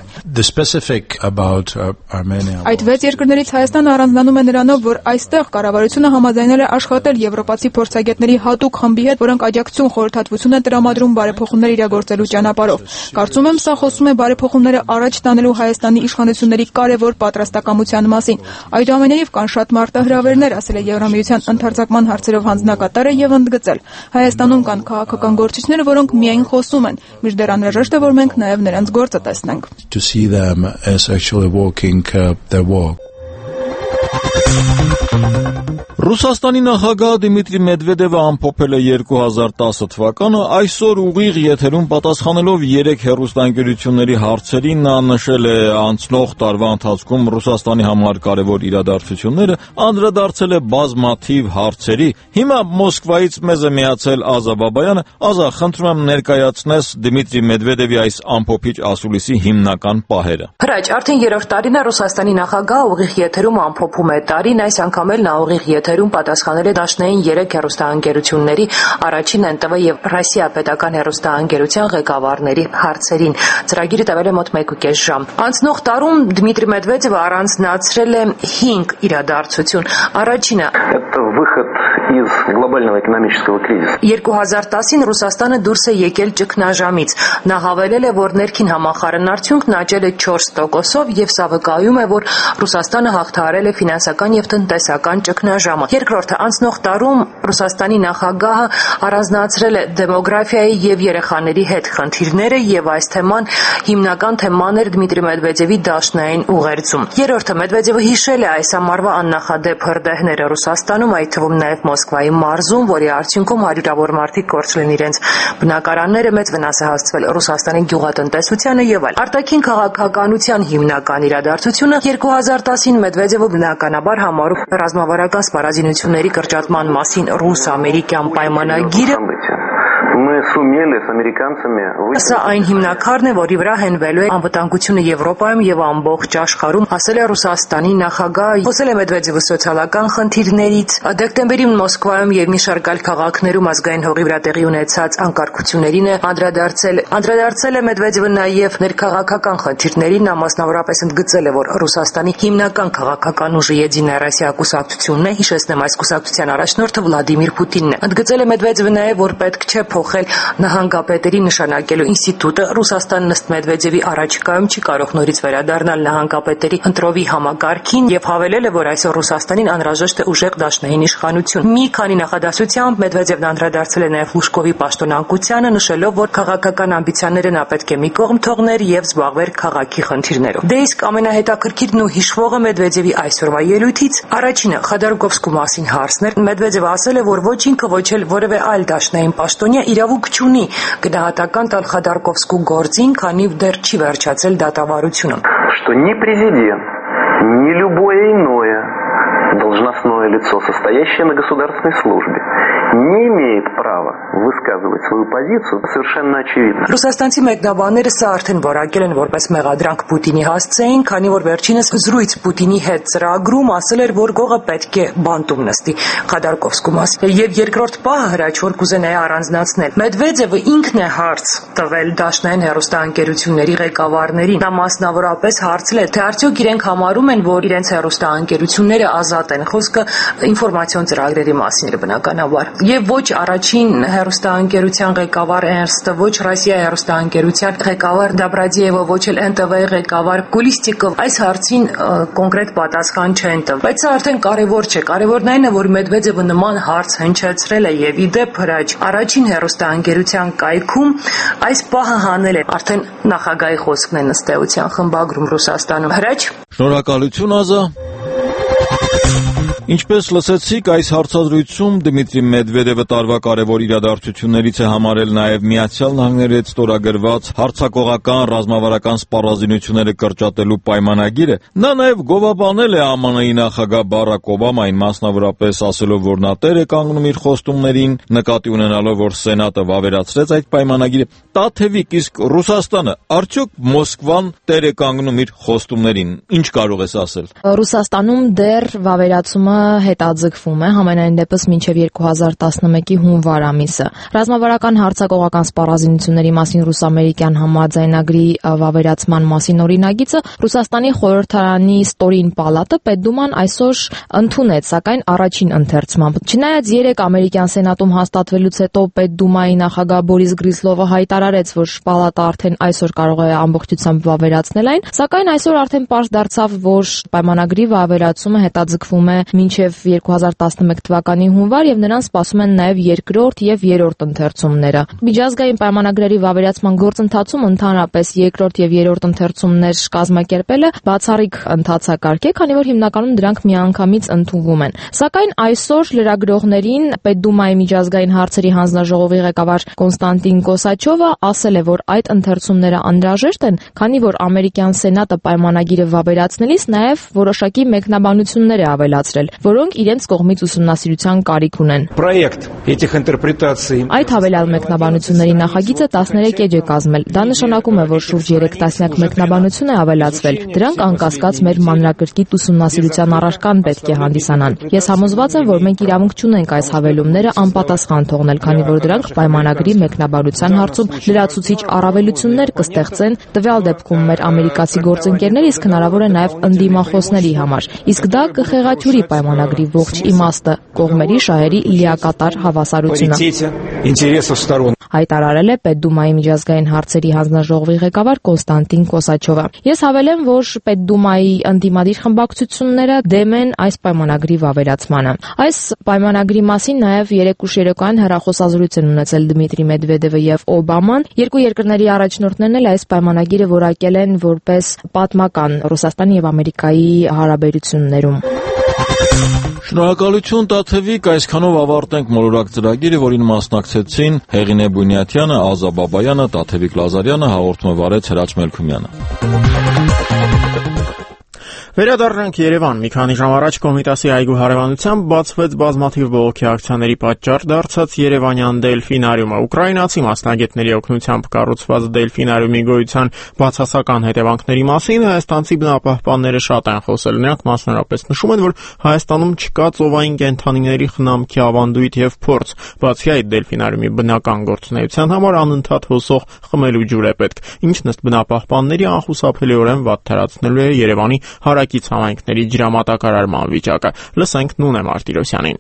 Այդ վեց երկրներից Հայաստանը առանձնանում է նրանով, որ այստեղ կառավարությունը համաձայնել է աշխատել եվրոպացի փորձագետների հատուկ խմբի հետ, որոնք աջակցություն խորհրդատվություն են տրամադրում բարեփոխումներ իրագործելու ճանապարհով։ Կարծում եմ, սա խոսում է բարեփոխումները առաջ տանելու Հայաստանի իշխանությունների կարևոր պատրաստակամության մասին։ Այդուամենայնիվ կան շատ մարտահրավերներ, ասել է Եվրամիության ընդարձակման հարցերով հանձնակատարը եւ ընդգծել. Հայաստանում կան քաղաքական գործիչներ, որոնք միայն խոսում են, մինչդեռ անհրաժեշտ է, որ մենք նաեւ նրանց գործը տեսնենք։ Ռուսաստանի նախագահ Դիմիտրի Մեդվեդևը ամփոփել է երկու հազար տասը թվականը, այսօր ուղիղ եթերում պատասխանելով երեք հեռուստաընկերությունների հարցերին, նա նշել է անցնող տարվա ընթացքում Ռուսաստանի համար կարևոր իրադարձությունները, անդրադարձել է բազմաթիվ հարցերի։ Հիմա Մոսկվայից մեզ է միացել Ազա Բաբայանը։ Ազա, խնդրում եմ ներկայացնես Դիմիտրի Մեդվեդևի այս ամփոփիչ ասուլիսի հիմնական պահերը։ Հրաչ, արդեն երրորդ տարին է Ռուսաստանի նախագահը ուղիղ եթերում ամփոփում է տարին, այս անգամ էլ նա ուղիղ եթերում պատասխանել է դաշնային երեք հեռուստաընկերությունների, առաջին Էն Տե Վե եւ Ռոսիա պետական հեռուստաընկերության ղեկավարների հարցերին։ Ծրագիրը տևել է մոտ մեկուկես ժամ։ Անցնող տարում Դմիտրի Մեդվեդևը առանձնացրել է հինգ իրադարձություն։ Առաջինը երկու հազար տասին Ռուսաստանը դուրս է եկել ճգնաժամից։ Նա հավելել է, որ ներքին համախառն արդյունքն աճել է չորս տոկոսով եւ սա վկայում է, որ Ռուսաստանը հաղթահարել է ֆինանսական եւ տնտեսական ճգնաժամը։ Երկրորդը, անցնող տարում Ռուսաստանի նախագահը առանձնացրել է դեմոգրաֆիայի եւ երեխաների հետ խնդիրները եւ այս թեման հիմնական թեման էր Դմիտրի Մեդվեդևի դաշնային ուղերձում։ Երրորդը, Մեդվեդևը հիշել է այս ամառվա աննախադեպ հրդեհները Ռուսաստանում, այդ թվում նաեւ Մոսկվայի մարզում, որի արդյունքում հարյուրավոր մարդիկ կորցրել են իրենց բնակարանները, մեծ վնաս է հասցվել Ռուսաստանի գյուղատնտեսությանը եւ այլ։ Արտաքին քաղաքականության հիմնական իրադարձությունը երկու հազար տասին Մեդվեդևը բնականաբար համարում ռազմավարական սպառազինությունների կրճատման մասին ռուս-ամերիկյան պայմանագիրը։ Սա այն հիմնաքարն է, որի վրա հենվելու է անվտանգությունը Եվրոպայում եւ ամբողջ աշխարհում, ասել է Ռուսաստանի նախագահը։ Խոսել է Մեդվեդևը սոցիալական խնդիրներից, դեկտեմբերին Մոսկվայում եւ մի շարք այլ քաղաքներում ազգային հողի վրա տեղի ունեցած անկարգություններին է անդրադարձել։ Անդրադարձել է Մեդվեդևը նաեւ ներքաղաքական խնդիրներին, նա մասնավորապես ընդգծել է, որ Ռուսաստանի հիմնական քաղաքական ուժը Եդինայա Ռոսիա կուսակցությունն է, հիշեցնեմ, այս կուսակցության առաջնորդը Վլադիմիր Պուտինն է։ Ընդգծել է Մեդվեդևը նաեւ, որ պետք չէ փոխել նահանգապետերի նշանակելու ինստիտուտը։ Ռուսաստանն ըստ Մեդվեդևի առաջիկայում չի կարող նորից վերադառնալ նահանգապետերի ընտրովի համակարգին եւ հավելել է, որ այսօր Ռուսաստանին անհրաժեշտ է ուժեղ դաշնային իշխանություն։ Մի քանի նախադասությամբ Մեդվեդևն անդրադարձել է նաեւ Լուշկովի պաշտոնանկությանը, նշելով, որ քաղաքական ամբիցիաները նա պետք է մի կողմ թողներ եւ զբաղվեր քաղաքի խնդիրներով։ Դե իսկ ամենահետաքրքիրն ու հիշվողը Մեդվեդևի այսօրվա ելույթից առաջինը Խադարկովսկու մասին հարցն էր։ Մեդվեդևը ասել է, որ ոչ ինքը, ոչ էլ որևէ այլ դաշնային պաշտոնյա իրավունք չունի գնահատական տալ Խադարկովսկու գործին, քանի դեռ չի վերջացել դատավարությունը։ Что ни президент, ни любое иное должностное лицо, состоящее на государственной службе, не имеет права высказывать свою позицию, совершенно очевидно. Ռուսաստանցի մեկնաբանները սա արդեն որակել են որպես մեղադրանք Պուտինի հասցեին, քանի որ վերջինս զրույց Պուտինի հետ ծրագրում ասել էր, որ գողը պետք է բանտում նստի Խադարկովսկու մասին։ Եվ երկրորդ պահը հրաչ որ կուզենայի առանձնացնել։ Մեդվեդևը ինքն է հարց տվել դաշնային հեռուստաընկերությունների ղեկավարներին։ Նա մասնավորապես հարցել է, թե արդյոք իրենք համարում են, որ իրենց հեռուստաընկերությունները ազատ են։ Խոսքը ինֆորմացիոն ծրագրերի մասին էր բնականաբար։ Եվ ոչ առաջին հեռուստաընկերության ղեկավար Էրնստը, ոչ Ռոսիա հեռուստաընկերության ղեկավար Դաբրադիևը, ոչ էլ Էն Տե Վե-ի ղեկավար Կուլիստիկով այս հարցին կոնկրետ պատասխան չեն տվել։ Բայց սա արդեն կարևոր չէ։ Կարևորն այն է, որ Մեդվեդևը նման հարց հնչեցրել է եւ ի դեպ հրաչ առաջին հեռուստաընկերության կայքում այս պահը հանել է։ Արդեն նախագահի խոսքն է ըստ էության խմբագրում Ռուսաստանում։ Հրաչ։ Շնորհակալություն Ազա։ Ինչպես լսեցիք, այս հարցազրույցում Դմիտրի Մեդվեդևը տարվա կարևոր իրադարձություններից է համարել նաև Միացյալ Նահանգների հետ ստորագրված հարձակողական ռազմավարական սպառազինությունները կրճատելու պայմանագիրը։ Նա նաև գովաբանել է Α M N-ի նախագահ Բարակ Օբամային, մասնավորապես ասելով, որ նա տեր է կանգնում իր խոստումներին, նկատի ունենալով, որ Սենատը վավերացրեց այդ պայմանագիրը։ Տաթևիկ, իսկ Ռուսաստանը արդյոք Մոսկվան տեր է կանգնում իր խոստումներին։ Ինչ կարող ես ասել։ Ռուսաստանում դեռ վավերացումը հետաձգվում է, համենայն դեպս մինչև երկու հազար տասնմեկի հունվար ամիսը։ Ռազմավարական հարձակողական սպառազինությունների մասին ռուս-ամերիկյան համաձայնագրի վավերացման մասին օրինագիծը Ռուսաստանի խորհրդարանի ստորին պալատը Պետդուման այսօր ընդունեց, սակայն առաջին ընթերցմամբ։ Չնայած երեք ամերիկյան սենատում հաստատվելուց հետո Պետդումայի նախագահ Բորիս Գրիզլովը հայտարարեց, որ պալատը արդեն այսօր կարող է ամբողջությամբ վավերացնել այն, սակայն այսօր արդեն պարզ դարձավ, որ պայմանագրի վավերացումը հետաձգվում է մինչև երկու հազար տասնմեկ թվականի հունվար եւ նրան սպասում են նաեւ երկրորդ եւ երրորդ ընթերցումները։ Միջազգային պայմանագրերի վավերացման գործընթացում ընդհանրապես երկրորդ եւ երրորդ ընթերցումներ կազմակերպելը բացառիկ ընթացակարգ է, քանի որ հիմնականում դրանք միանգամից ընդունվում են։ Սակայն այսօր լրագրողներին Պետդումայի միջազգային հարցերի հանձնաժողովի ղեկավար Կոնստանտին Կոսաչովը ասել է, որ այդ ընթերցումները անհրաժեշտ են, քանի որ ամերիկյան սենատը պայմանագիրը վավերացնելիս նաեւ որոշակի մեկնաբանություններ է ավելացրել։ որոնք իրենց կողմից ուսումնասիրության կարիք ունեն։ Проект этих интерпретаций. Այդ հավելյալ մեկնաբանությունների նախագիծը տասներեք էջ է կազմել։ Դա նշանակում է, որ շուրջ երեք տասնյակ մեկնաբանություն է ավելացվել։ Դրանք անկասկած մեր մանրակրկիտ ուսումնասիրության առարկան պետք է հանդիսանան։ Ես համոզված եմ, որ մենք իրավունք չունենք այս հավելումները անպատասխան թողնել, քանի որ դրանք պայմանագրի մեկնաբանության հարցում լրացուցիչ առավելություններ կստեղծեն, տվյալ դեպքում մեր ամերիկացի գործընկերներ, իսկ հնարավոր է նաև ընդդիմախոսների համար։ Իսկ դա կխեղաթյուրի պայմանագրի ողջ իմաստը, կողմերի շահերի լիակատար հավասարությունը։ Հայտարարել է Պետդումայի միջազգային հարցերի հանձնաժողովի ղեկավար Կոնստանտին Կոսաչովը։ Ես հավելեմ, որ Պետդումայի ընդդիմադիր խմբակցությունները դեմ են այս պայմանագրի վավերացմանը։ Այս պայմանագրի մասին նաև երեկուշ երեկոյան հեռախոսազրույց են ունեցել Դմիտրի Մեդվեդևը եւ Օբաման։ Երկու երկրների առաջնորդներն էլ այս պայմանագիրը որակել են որպես պատմական Ռուսաստանի եւ Ամերիկայի հարաբերություններում։ Շնորհակալություն Տաթևիկ, այսքանով ավարտենք մոլորակ ծրագիրը, որին մասնակցեցին Հեղինե Բունյաթյանը, Ազա Բաբայանը, Տաթևիկ Լազարյանը, հաղորդումը վարեց Հրաչ Մելքումյանը։ Վերադառնանք Երևան։ Մի քանի ժամ առաջ Կոմիտասի այգու հարևանությամբ բացվեց բազմաթիվ բողոքի ակցիաների պատճառ դարձած Երևանյան դելֆինարիումը։ Ուկրաինացի մասնագետների օգնությամբ կառուցված դելֆինարիումի գոյության բացասական հետևանքների մասին հայաստանցի բնապահպանները շատ են խոսել։ Նրանք մասնավորապես նշում են, որ Հայաստանում չկա ծովային կենդանիների խնամքի ավանդույթ եւ փորձ։ Բացի այդ, դելֆինարիումի բնական գործունեության համար անընդհատ հոսող խմելու ջուր է պետք, ինչն ըստ բնապահպանների անխուսափելիորեն վատթարացնելու է Երևանի հարակից համայնքների ջրամատակարարման վիճակը։ Լսենք Նունե Մարտիրոսյանին։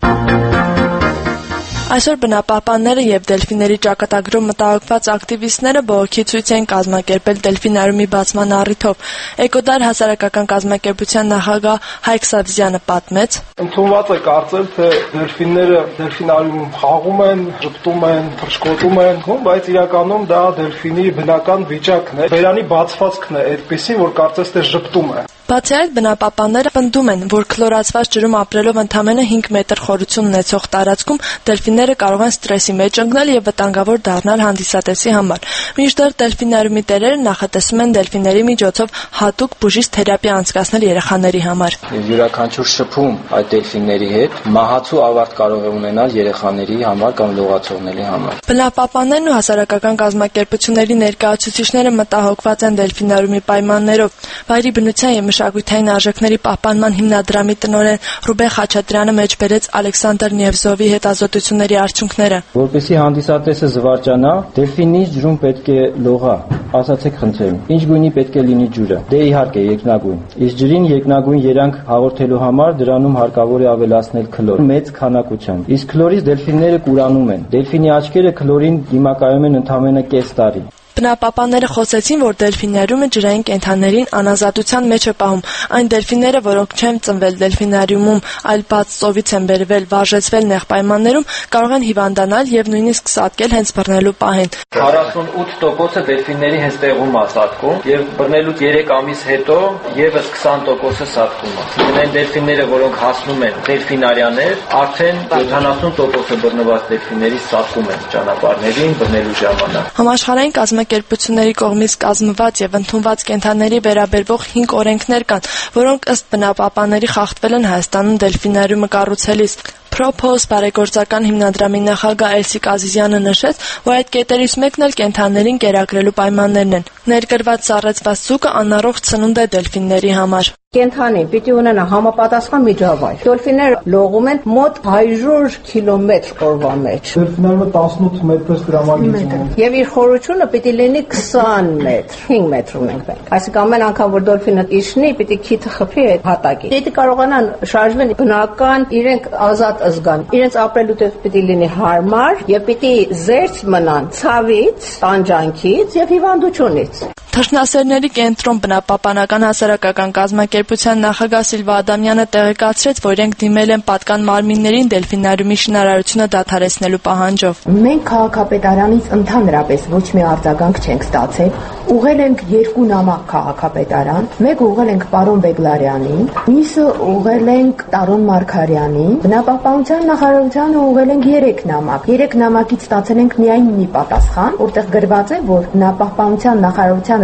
Այսօր բնապահպանները եւ դելֆիների ճակատագրում մտահոգված ակտիվիստները բողոքի ցույց են կազմակերպել դելֆինարիումի բացման առիթով։ Էկոդար հասարակական կազմակերպության նախագահ Հայկ Սավզյանը պատմեց. Ընդունված է կարծել, թե դելֆինները դելֆինարիումում խաղում են, ճպտում են, թռչկոտում են, բայց իրականում դա դելֆինի բնական վիճակն է։ Բերանի բացվածքն է այդպեսին, որ կարծես թե ճպտում է։ Բացի այդ, բնապահպանները պնդում են, որ քլորացված ջրում ապրելով ընդամենը հինգ մետր խորություն ունեցող տարածքում դելֆինները կարող են ստրեսի մեջ ընկնել եւ վտանգավոր դառնալ հանդիսատեսի համար։ Մինչդեռ դելֆինարիումի տերերը նախատեսում են դելֆինների միջոցով հատուկ բուժիչ թերապիա անցկացնել երեխաների համար։ Յուրաքանչյուր շփում այդ դելֆինների հետ մահացու ավարտ կարող է ունենալ երեխաների համար կամ լողացողների համար։ Բնապահպաններն ու հասարակական կազմակերպությունների ներկայացուցիչները մտահոգված են դելֆինարիումի պայմաններով։ Վայրի բնության եւ մշակութային արժեքների պահպանման հիմնադրամի տնօրեն Ռուբեն Խաչատրյանը մեջբերեց Ալեքսանդր Նևզովի հետազոտությունների արդյունքները։ Որպեսզի հանդիսատեսը զվարճանա, դելֆինի ջրում պետք է լողա, ասացեք խնդրեմ, ինչ գույնի պետք է լինի ջուրը։ Դե իհարկե երկնագույն։ Իսկ ջրին երկնագույն երանգ հաղորդելու համար դրանում հարկավոր է ավելացնել քլոր մեծ քանակությամբ։ Իսկ քլորից դելֆինները կուրանում են։ Դելֆինի աչքերը քլորին դիմակայում են ընդամենը կես տարի։ Բնապահպանները խոսեցին, որ դելֆինարիումը ջրային կենդաններին անազատության մեջ է պահում։ Այն դելֆինները, որոնք չեն ծնվել դելֆինարիումում, այլ բաց ծովից են բերվել, վարժեցվել նեղ պայմաններում, կարող են հիվանդանալ եւ նույնիսկ սատկել հենց բռնելու պահին։ քառասունութ տոկոսը դելֆինների հենց տեղում է սատկում եւ բռնելուց երեք ամիս հետո եւս քսան տոկոսը սատկում է։ Այն դելֆինները, որոնք հասնում են դելֆինարյաներ, արդեն յոթանասուն տոկոսը բռնված դելֆինների սատկում են ճանապարհներին բռնելու ժամանակ։ Համաշխարհային կազմակերպությունների կողմից կազմված եւ ընդունված կենդանների վերաբերվող հինգ օրենքներ կան, որոնք ըստ բնապահպանների խախտվել են Հայաստանում դելֆինարիումը կառուցելիս։ Propose բարեգործական հիմնադրամի նախագահ Էլսիկ Ազիզյանը նշեց, որ այդ կետերից մեկն էլ կենդաններին կերակրելու պայմաններն են։ Ներկրված սառեցված զուգը անառողջ սնունդ է դելֆինների համար։ Կենդանին պիտի ունենա համապատասխան միջավայր։ Դոլֆինները լողում են մոտ հարյուր կիլոմետր օրվա մեջ։ Դելֆինարը տասնութ մետրից տրամագիծ ունեն։ Եվ իր խորությունը պիտի լինի քսան մետր, հինգ մետր ունենք մենք։ Այսինքն ամեն անգամ որ դոլֆինը իջնի, պիտի քիթը խփի այդ հատակի։ Պիտի կարողանան շարժվել բնական, իրենք ազատ զգան։ Իրենց ապրելու տեղ պիտի լինի հարմար եւ պիտի զերծ մնան ցավից, տանջանքից եւ հիվանդությունից։ Թռչնասերների կենտրոն բնապահպանական հասարակական կազմակերպության նախագահ Սիլվա Ադամյանը տեղեկացրեց, որ իրենք դիմել են պատկան մարմիններին դելֆինարիումի շինարարությունը դադարեցնելու պահանջով։ Մենք քաղաքապետարանից ընդհանրապես ոչ մի արձագանք չենք ստացել։ Ուղղել ենք երկու նամակ քաղաքապետարան, մեկը ուղղել ենք պարոն Բեգլարյանին, մյուսը ուղղել ենք Տարոն Մարգարյանին, բնապահպանության նախարարությանը ուղղել ենք երեք նամակ։ Երեք նամակից ստացել ենք միայն մի պատասխան, որտեղ գրված է, որ բնապահպանության նախարարությանը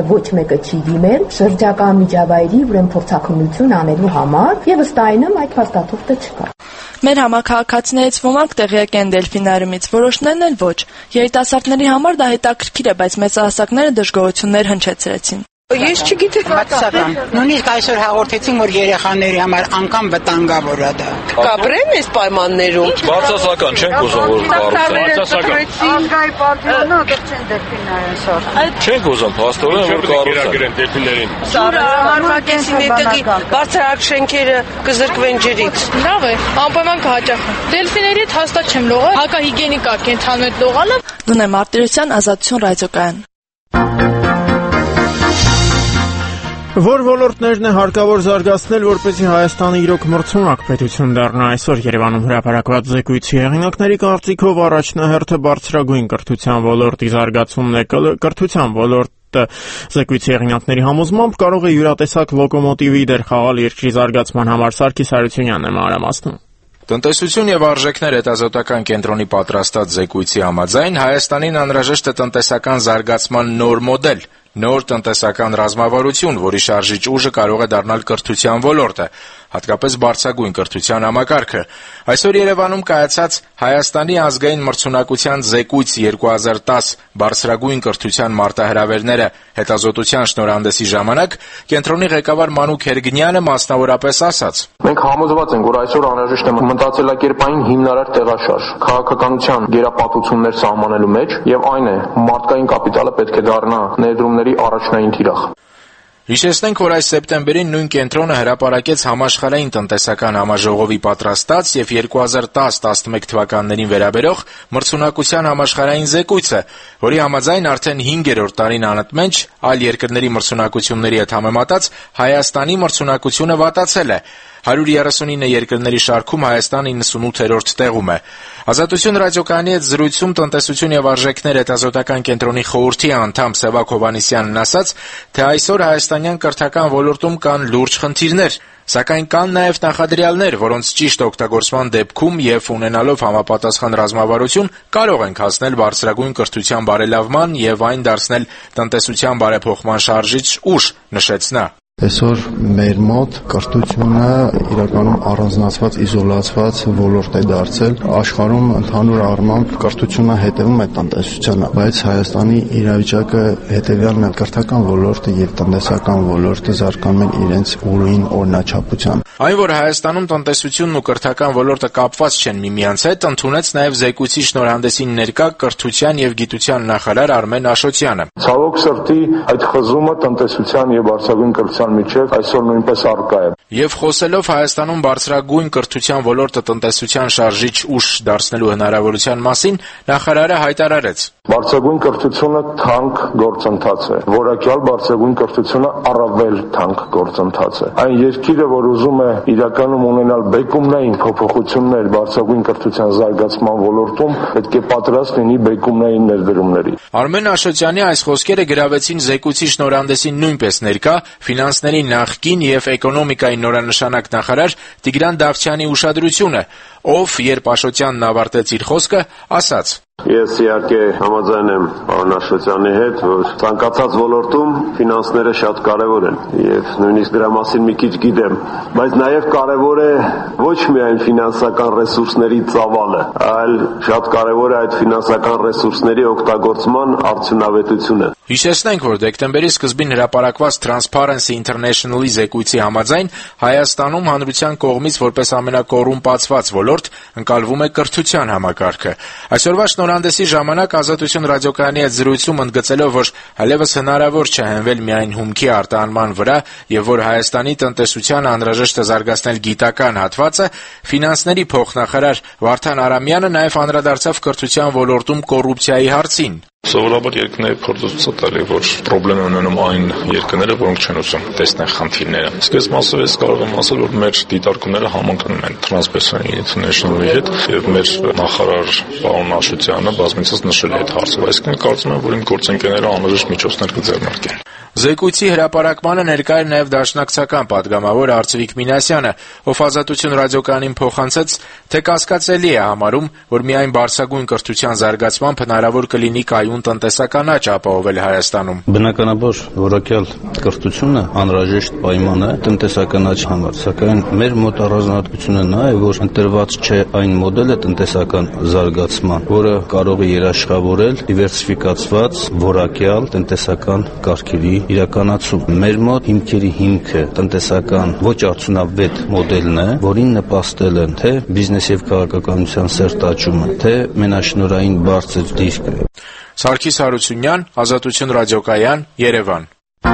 Հայաստանը ոչ մեկը չի դիմել շրջակա միջավայրի ուրեմն փորձակնություն անելու համար եւ ըստ այնմ այդ փաստաթուղթը չկա։ Մեր համակարգացիներից ոմանք տեղյակ են դելֆինարիումից, որոշներն էլ ոչ։ Երիտասարդների համար դա հետաքրքիր է, բայց մեծահասակները դժգոհություններ հնչեցրեցին։ Ես չգիտեմ բացական։ Նույնիսկ այսօր հաղորդեցին, որ երեխաների համար անգամ վտանգավոր է դա։ Կապրեն այս պայմաններում։ Բացասական չեն ուզում որ կառուցեն։ Բացասական։ Ազգայի պարտիոնը դեռ չեն դելֆինարին սոր։ Չեն ուզում փաստորեն որ կառուցեն դելֆիներին։ Սուրը համարվակենսի մեկի բարձրակ շենքերը կզրկվեն ջրից։ Լավ է, անպայման կհաճախեն։ Դելֆիների հետ հաստատ չեմ լողալ, հակահիգիենիկա կենթանու հետ լողալը։ Դունե Մարտիրոսյան, Ազատություն ռադիոկայան։ Որ ոլորտներն է հարկավոր զարգացնել, որպեսզի Հայաստանը իրոք մրցունակ պետություն դառնա, այսօր Երևանում հրապարակված զեկույցի հեղինակների կարծիքով առաջնահերթը բարձրագույն կրթության ոլորտի զարգացումն է։ Կրթության ոլորտը զեկույցի հեղինակների համոզմամբ կարող է յուրատեսակ լոկոմոտիվի դեր խաղալ երկրի զարգացման համար։ Սարգիս Հարությունյանն է մանրամասնում։ Տնտեսություն եւ արժեքներ հետազոտական կենտրոնի պատրաստած զեկույցի համաձայն Հայաստանին անհրաժեշտ է տնտեսական զարգացման նոր մոդել, նոր տնտեսական ռազմավարություն, որի շարժիչ ուժը կարող է դառնալ կրթության ոլորտը, հատկապես բարձրագույն կրթության համակարգը։ Այսօր Երևանում կայացած Հայաստանի ազգային մրցունակության զեկույց երկու հազար տաս բարձրագույն կրթության մարտահրավերները հետազոտության շնորհանդեսի ժամանակ կենտրոնի ղեկավար Մանուկ Հերգնյանը մասնավորապես ասաց. Մենք համոզված ենք, որ այսօր անհրաժեշտ է մտածելակերպային հիմնարար տեղաշարժ, քաղաքականության գերապատվություններ սահմանելու մեջ, եւ այն է, մարդկային կապիտալը պետք է դառնա ներդրումների առաջնային թիրախ։ Հիշեցնենք, որ այս սեպտեմբերին նույն կենտրոնը հրապարակեց համաշխարհային տնտեսական համաժողովի պատրաստած եւ երկու հազար տաս տասնմեկ թվականներին վերաբերող մրցունակության համաշխարհային զեկույցը, որի համաձայն արդեն հինգերորդ տարին անընդմեջ այլ երկրների մրցունակությունների հետ համեմատած Հայաստանի մրցունակությունը վատացել է։ հարյուր երեսունինը երկրների շարքում Հայաստանը իննսունութերորդ տեղում է։ Ազատություն ռադիոկայանի հետ զրույցում տնտեսություն եւ արժեքներ հետազոտական կենտրոնի խորհրդի անդամ Սևակ Հովհաննիսյանն ասաց, թե այսօր հայաստանյան կրթական ոլորտում կան լուրջ խնդիրներ, սակայն կան նաեւ նախադրյալներ, որոնց ճիշտ օգտագործման դեպքում եւ ունենալով համապատասխան ռազմավարություն կարող ենք հասնել բարձրագույն կրթության բարելավման եւ այն դարձնել տնտեսության բարեփոխման շարժիչ ուժ, նշեց նա։ Այսօր մեր մոտ կրթությունը իրականում առանձնացված, իզոլացված ոլորտ է դարձել։ Աշխարհում ընդհանուր առմամբ կրթությունը հետևում է տնտեսությանը, բայց Հայաստանի իրավիճակը հետևյալն է՝ կրթական ոլորտը եւ տնտեսական ոլորտը զարգանում են իրենց ուրույն օրինաչափությամբ։ Այն, որ Հայաստանում տնտեսությունն ու կրթական ոլորտը կապված չեն միմյանց հետ, ընդունեց նաեւ զեկույցի շնորհանդեսին ներկա կրթության եւ գիտության նախարար Արմեն Աշոտյանը։ Ցավոք սրտի այդ խզումը տնտեսության եւ բարձրագույն կրթության միջև այսօր նույնպես առկա է։ Եվ խոսելով Հայաստանում բարձրագույն կրթության ոլորտը տնտեսության շարժիչ ուժ դարձնելու հնարավորության մասին, նախարարը հայտարարեց. Բարձրագույն կրթությունը թանկ գործընթաց է, որակյալ բարձրագույն կրթությունը առավել թանկ գործընթաց է։ Այն երկիրը, որ ուզում է իրականում ունենալ բեկումնային փոփոխություններ բարձրագույն կրթության զարգացման ոլորտում, պետք է պատրաստ լինի բեկումնային ներդրումների։ Արմեն Աշոտյանի այս խոսքերը գրավեցին զեկույցի շնորհանդեսին նույնպես ներկա ֆինանսների նախկին եւ էկոնոմիկայի նորանշանակ նախարար Տիգրան Դավթյանի ուշադրությունը, ով երբ Աշոտյանն ավարտեց իր խոսքը, ասաց. Ես իհարկե համաձայն եմ պարոն Աշոտյանի հետ, որ ցանկացած ոլորտում ֆինանսները շատ կարևոր են եւ նույնիսկ դրա մասին մի քիչ գիտեմ, բայց նաեւ կարևոր է ոչ միայն ֆինանսական ռեսուրսների ծավալը, այլ շատ կարևոր է այդ ֆինանսական ռեսուրսների օգտագործման արդյունավետությունը։ Հիշեցնենք, որ դեկտեմբերի սկզբին հրապարակված Transparency International-ի զեկույցի համաձայն Հայաստանում հանրության կողմից որպես ամենակոռումպացված ոլորտ ընկալվում է կրթության համակարգը։ Այսօրվա շնորհանդեսի ժամանակ Ազատություն ռադիոկայանի հետ զրույցում ընդգծելով, որ հալևս հնարավոր չէ հենվել միայն հումքի արտահանման վրա եւ որ Հայաստանի տնտեսությանը անհրաժեշտ է զարգացնել գիտական հատվածը, ֆինանսների փոխնախարար Վարդան Արամյանը նաեւ անդրադարձավ կրթության ոլորտում կոռուպցիայի հարցին։ Սովորաբար երկրների փորձը տալի, որ խնդրեմ ունենում այն երկրները, որոնք չեն ուզում տեսնել խնդիրները։ Իսկ այս մասով ես կարող եմ ասել, որ մեր դիտարկումները համընկնում են Transparency International-ի հետ եւ մեր նախարար պարոն Աշոտյանը բազմիցս նշել է այդ հարցը, այսինքն կարծում եմ, որ իմ գործընկերները անհրաժեշտ միջոցներ կձեռնարկեն։ Զեկույցի հրապարակմանը ներկա էր նաև դաշնակցական պատգամավոր Արծվիկ Մինասյանը, ով Ազատություն ռադիոկայանին փոխանցեց, թե կասկածելի է համարում, որ միայն բարձրագույն կրթության զարգացմամբ հնարավոր կլինի կայուն տնտեսական աճ ապահովել Հայաստանում։ Բնականաբար որակյալ կրթությունը անհրաժեշտ պայման է տնտեսական աճի համար, սակայն մեր մոտ առանձնահատկությունը նա է, որ ընտրված չէ այն մոդելը տնտեսական զարգացման, որը կարող է երաշխավորել դիվերսիֆիկացված որակյալ տնտեսական կարգերի իրականացում։ Մեր մոտ հիմքերի հիմքը տնտեսական ոչ արդյունավետ մոդելն է, որին նպաստել են թե բիզնես եւ քաղաքականության սերտ աճումը, թե մենաշնորհային բարձր դիրքը։ Սարգիս Հարությունյան, Ազատություն ռադիոկայան, Երևան։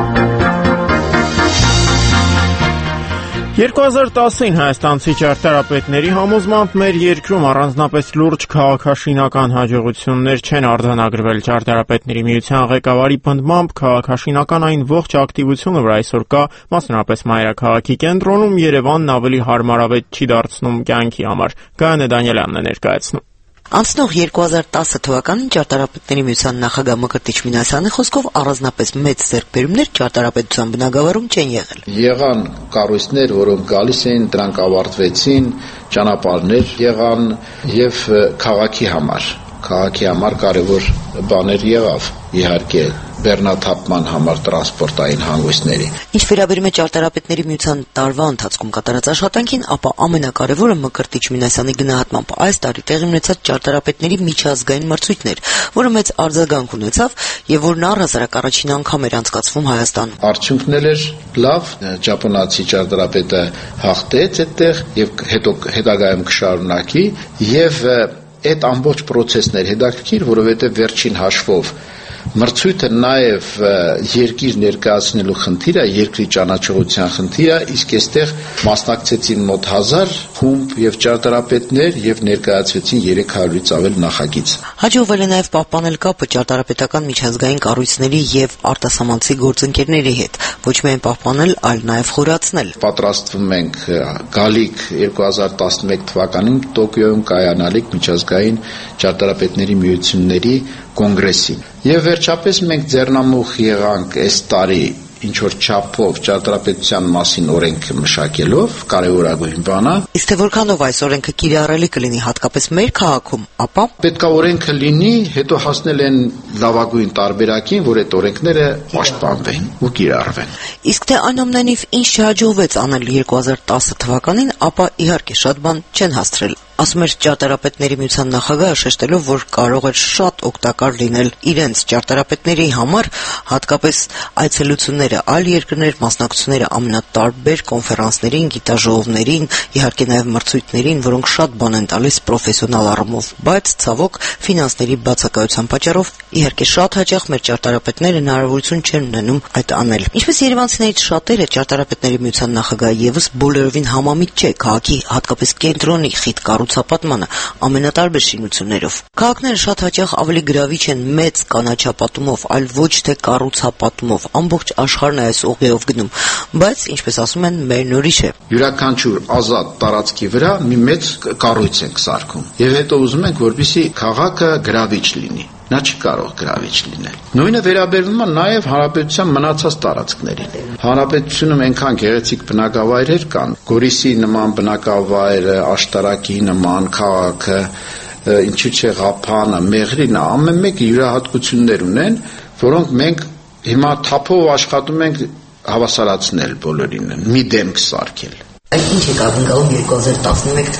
երկու հազար տասին հայաստանցի ճարտարապետների համոզմամբ մեր երկրում առանձնապես լուրջ քաղաքաշինական հաջողություններ չեն արձանագրվել։ Ճարտարապետների միության ղեկավարի պնդմամբ քաղաքաշինական այն ողջ ակտիվությունը, որ այսօր կա, մասնավորապես մայրաքաղաքի կենտրոնում, Երևանն ավելի հարմարավետ չի դարձնում կյանքի համար։ Գայանե Դանիելյանն է ներկայացնում։ Անցնող երկու հազար տասը թվականին ճարտարապետների միության նախագահ Մկրտիչ Մինասյանի խոսքով առանձնապես մեծ ձեռքբերումներ ճարտարապետության բնագավառում չեն եղել։ Եղան կառույցներ, որոնք գալիս էին, դրանք ավարտվեցին, ճանապարհներ եղան եւ քաղաքի համար քաղաքի համար կարևոր բաներ եղավ, իհարկե բեռնաթափման համար տրանսպորտային հանգույցների։ Ինչ վերաբերում է ճարտարապետների միության տարվա ընթացքում կատարած աշխատանքին, ապա ամենակարևորը Մկրտիչ Մինասյանի գնահատմամբ այս տարի տեղի ունեցած ճարտարապետների միջազգային մրցույթներ, որը մեծ արձագանք ունեցավ եւ որն առհասարակ առաջին անգամ էր անցկացվում Հայաստանում։ Արդյունքն էր լավ, ճապոնացի ճարտարապետը հաղթեց այդտեղ եւ հետո հետագայում կշարունակի եւ այդ ամբողջ process-ն էր հետաքրքիր, որովհետեւ վերջին հաշվով մրցույթը նաև երկիր ներկայացնելու խնդիր է, երկրի ճանաչողության խնդիր է, իսկ այստեղ մասնակցեցին մոտ հազար խումբ եւ ճարտարապետներ եւ ներկայացվեցին երեք հարյուրից ավել նախագիծ։ Հաջողվել է նաև պահպանել կապը ճարտարապետական միջազգային կառույցների եւ արտասահմանցի գործընկերների հետ, ոչ միայն պահպանել, այլ նաև խորացնել։ Պատրաստվում ենք գալիք երկու հազար տասնմեկ թվականին Տոկիոյում կայանալիք միջազգային ճարտարապետների միությունների կոնգրեսին։ Եվ վերջապես մենք ձեռնամուխ եղանք այս տարի ինչ որ չափով ճարտարապետության մասին օրենքը մշակելով, կարևորագույն բանը։ Իսկ թե որքանով այս օրենքը կիրառելի կլինի հատկապես մեր քաղաքում, ապա պետքա օրենքը լինի, հետո հասնել են լավագույն տարբերակին, որ այդ օրենքները պաշտպանվեն ու կիրառվեն։ Իսկ թե այնուամենայնիվ ինչ չհաջողվեց անել երկու հազար տասը թվականին, ապա իհարկե շատ բան չեն հասցրել։ Ասում էր ճարտարապետների միության նախագահը, շեշտելով, որ կարող էր շատ օգտակար լինել իրենց ճարտարապետների համար, հատկապես այցելությունները այլ երկրներ, մասնակցությունները ամենատարբեր կոնֆերանսներին, գիտաժողովներին, իհարկե նաև մրցույթներին, որոնք շատ բան են տալիս պրոֆեսիոնալ առումով, բայց ցավոք ֆինանսների բացակայության պատճառով իհարկե շատ հաճախ մեր ճարտարապետները հնարավորություն չեն ունենում այդ անել։ Ինչպես երևանցիներից շատերը ճարտարապետների միության նախագահը եւս բոլորովին համամիտ չէ քաղաքի, հատկապես կենտրոնի խիտ կառուցապատմանը ամենատարբեր շինություններով։ Քաղաքները շատ հաճախ ավելի գրավիչ են մեծ կանաչապատումով, այլ ոչ թե կառուցապատումով։ Ամբողջ աշխարհն է այս ուղիով գնում, բայց ինչպես ասում են, մեր նորից է։ Յուրաքանչյուր ազատ տարածքի վրա մի մեծ կառույց ենք սարքում, եւ հետո ուզում ենք, որպեսզի քաղաքը գրավիչ լինի։ Նա չի կարող գրավիչ լինել։ Նույնը վերաբերվում է նաև հանրապետության մնացած տարածքներին։ Հանրապետությունում այնքան գեղեցիկ բնակավայրեր կան, Գորիսի նման բնակավայրը, Աշտարակի նման քաղաքը, ինչու՞ չէ Ղափանը, Մեղրինը, ամեն մեկը յուրահատկություններ ունեն, որոնք մենք հիմա թափով աշխատում ենք հավասարացնել բոլորին, մի դեմք սարքել։ Այդ ինչ է կանգնալու երկու հազար տասնմեկ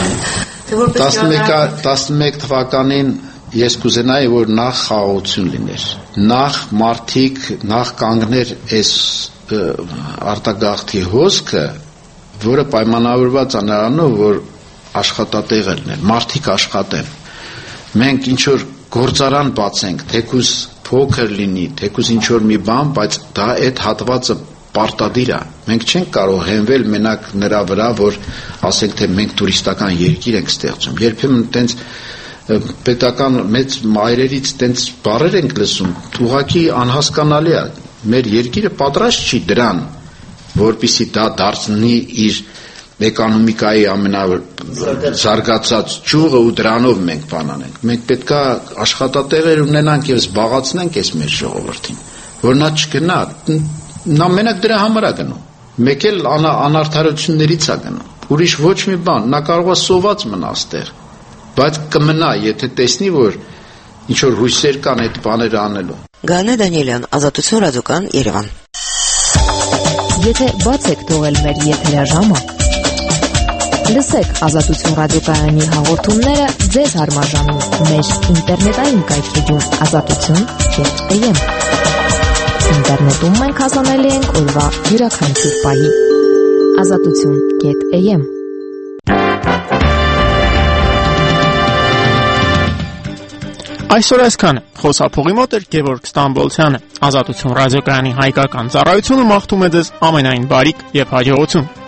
թվականին։ տասնմեկ թվականին ես կուզենայի, որ նախ խաղաղություն լիներ, նախ մարդիկ, նախ կանգներ այս արտագաղթի հոսքը, որը պայմանավորված է նրանով, որ աշխատատեղ լինեն, մարդիկ աշխատեն։ Մենք ինչ որ գործարան բացենք, թեկուզ փոքր լինի, թեկուզ ինչ որ մի բան, բայց դա այդ հատվածը պարտադիր է։ Մենք չենք կարող հենվել մենակ նրա վրա, որ ասենք թե մենք տուրիստական երկիր ենք ստեղծում։ Երբեմն տենց պետական մեծ մայրերից տենց բառեր ենք լսում, ուղղակի անհասկանալի է։ Մեր երկիրը պատրաստ չի դրան, որպեսզի դա դարձնի իր էկոնոմիկայի ամենազարգացած ճյուղը ու դրանով մենք բան անենք։ Մենք պետքա աշխատատեղեր ունենանք եւ զբաղացնենք այս մեր ժողովրդին, որ նա չգնա, նա մենակ դրա համար է գնում։ Մեկ էլ անարդարություններից է գնում։ Ուրիշ ոչ մի բան, նա կարող է սոված մնա այստեղ, բայց կմնա, եթե տեսնի, որ ինչ որ հույսեր կան այդ բաները անելու։ Գանե Դանիելյան, Ազատություն ռադիոկայան, Երևան։ Եթե բաց եք թողել մեր եթերաժամը, լսեք Ազատություն ռադիոկայանի հաղորդումները ձեզ հարմարժամին մեր ինտերնետային կայքեջում ազատություն.am։ Ինտերնետում մենք հասանելի ենք օրվա յուրաքանչյուր պահի։ ազատություն.am։ Այսօր այսքանը։ Խոսափողի մոտ էր Գևորգ Ստամբոլցյանը։ Ազատություն ռադիոկայանի հայկական ծառայությունը մաղթում է ձեզ ամենայն բարիք եւ հաջողություն։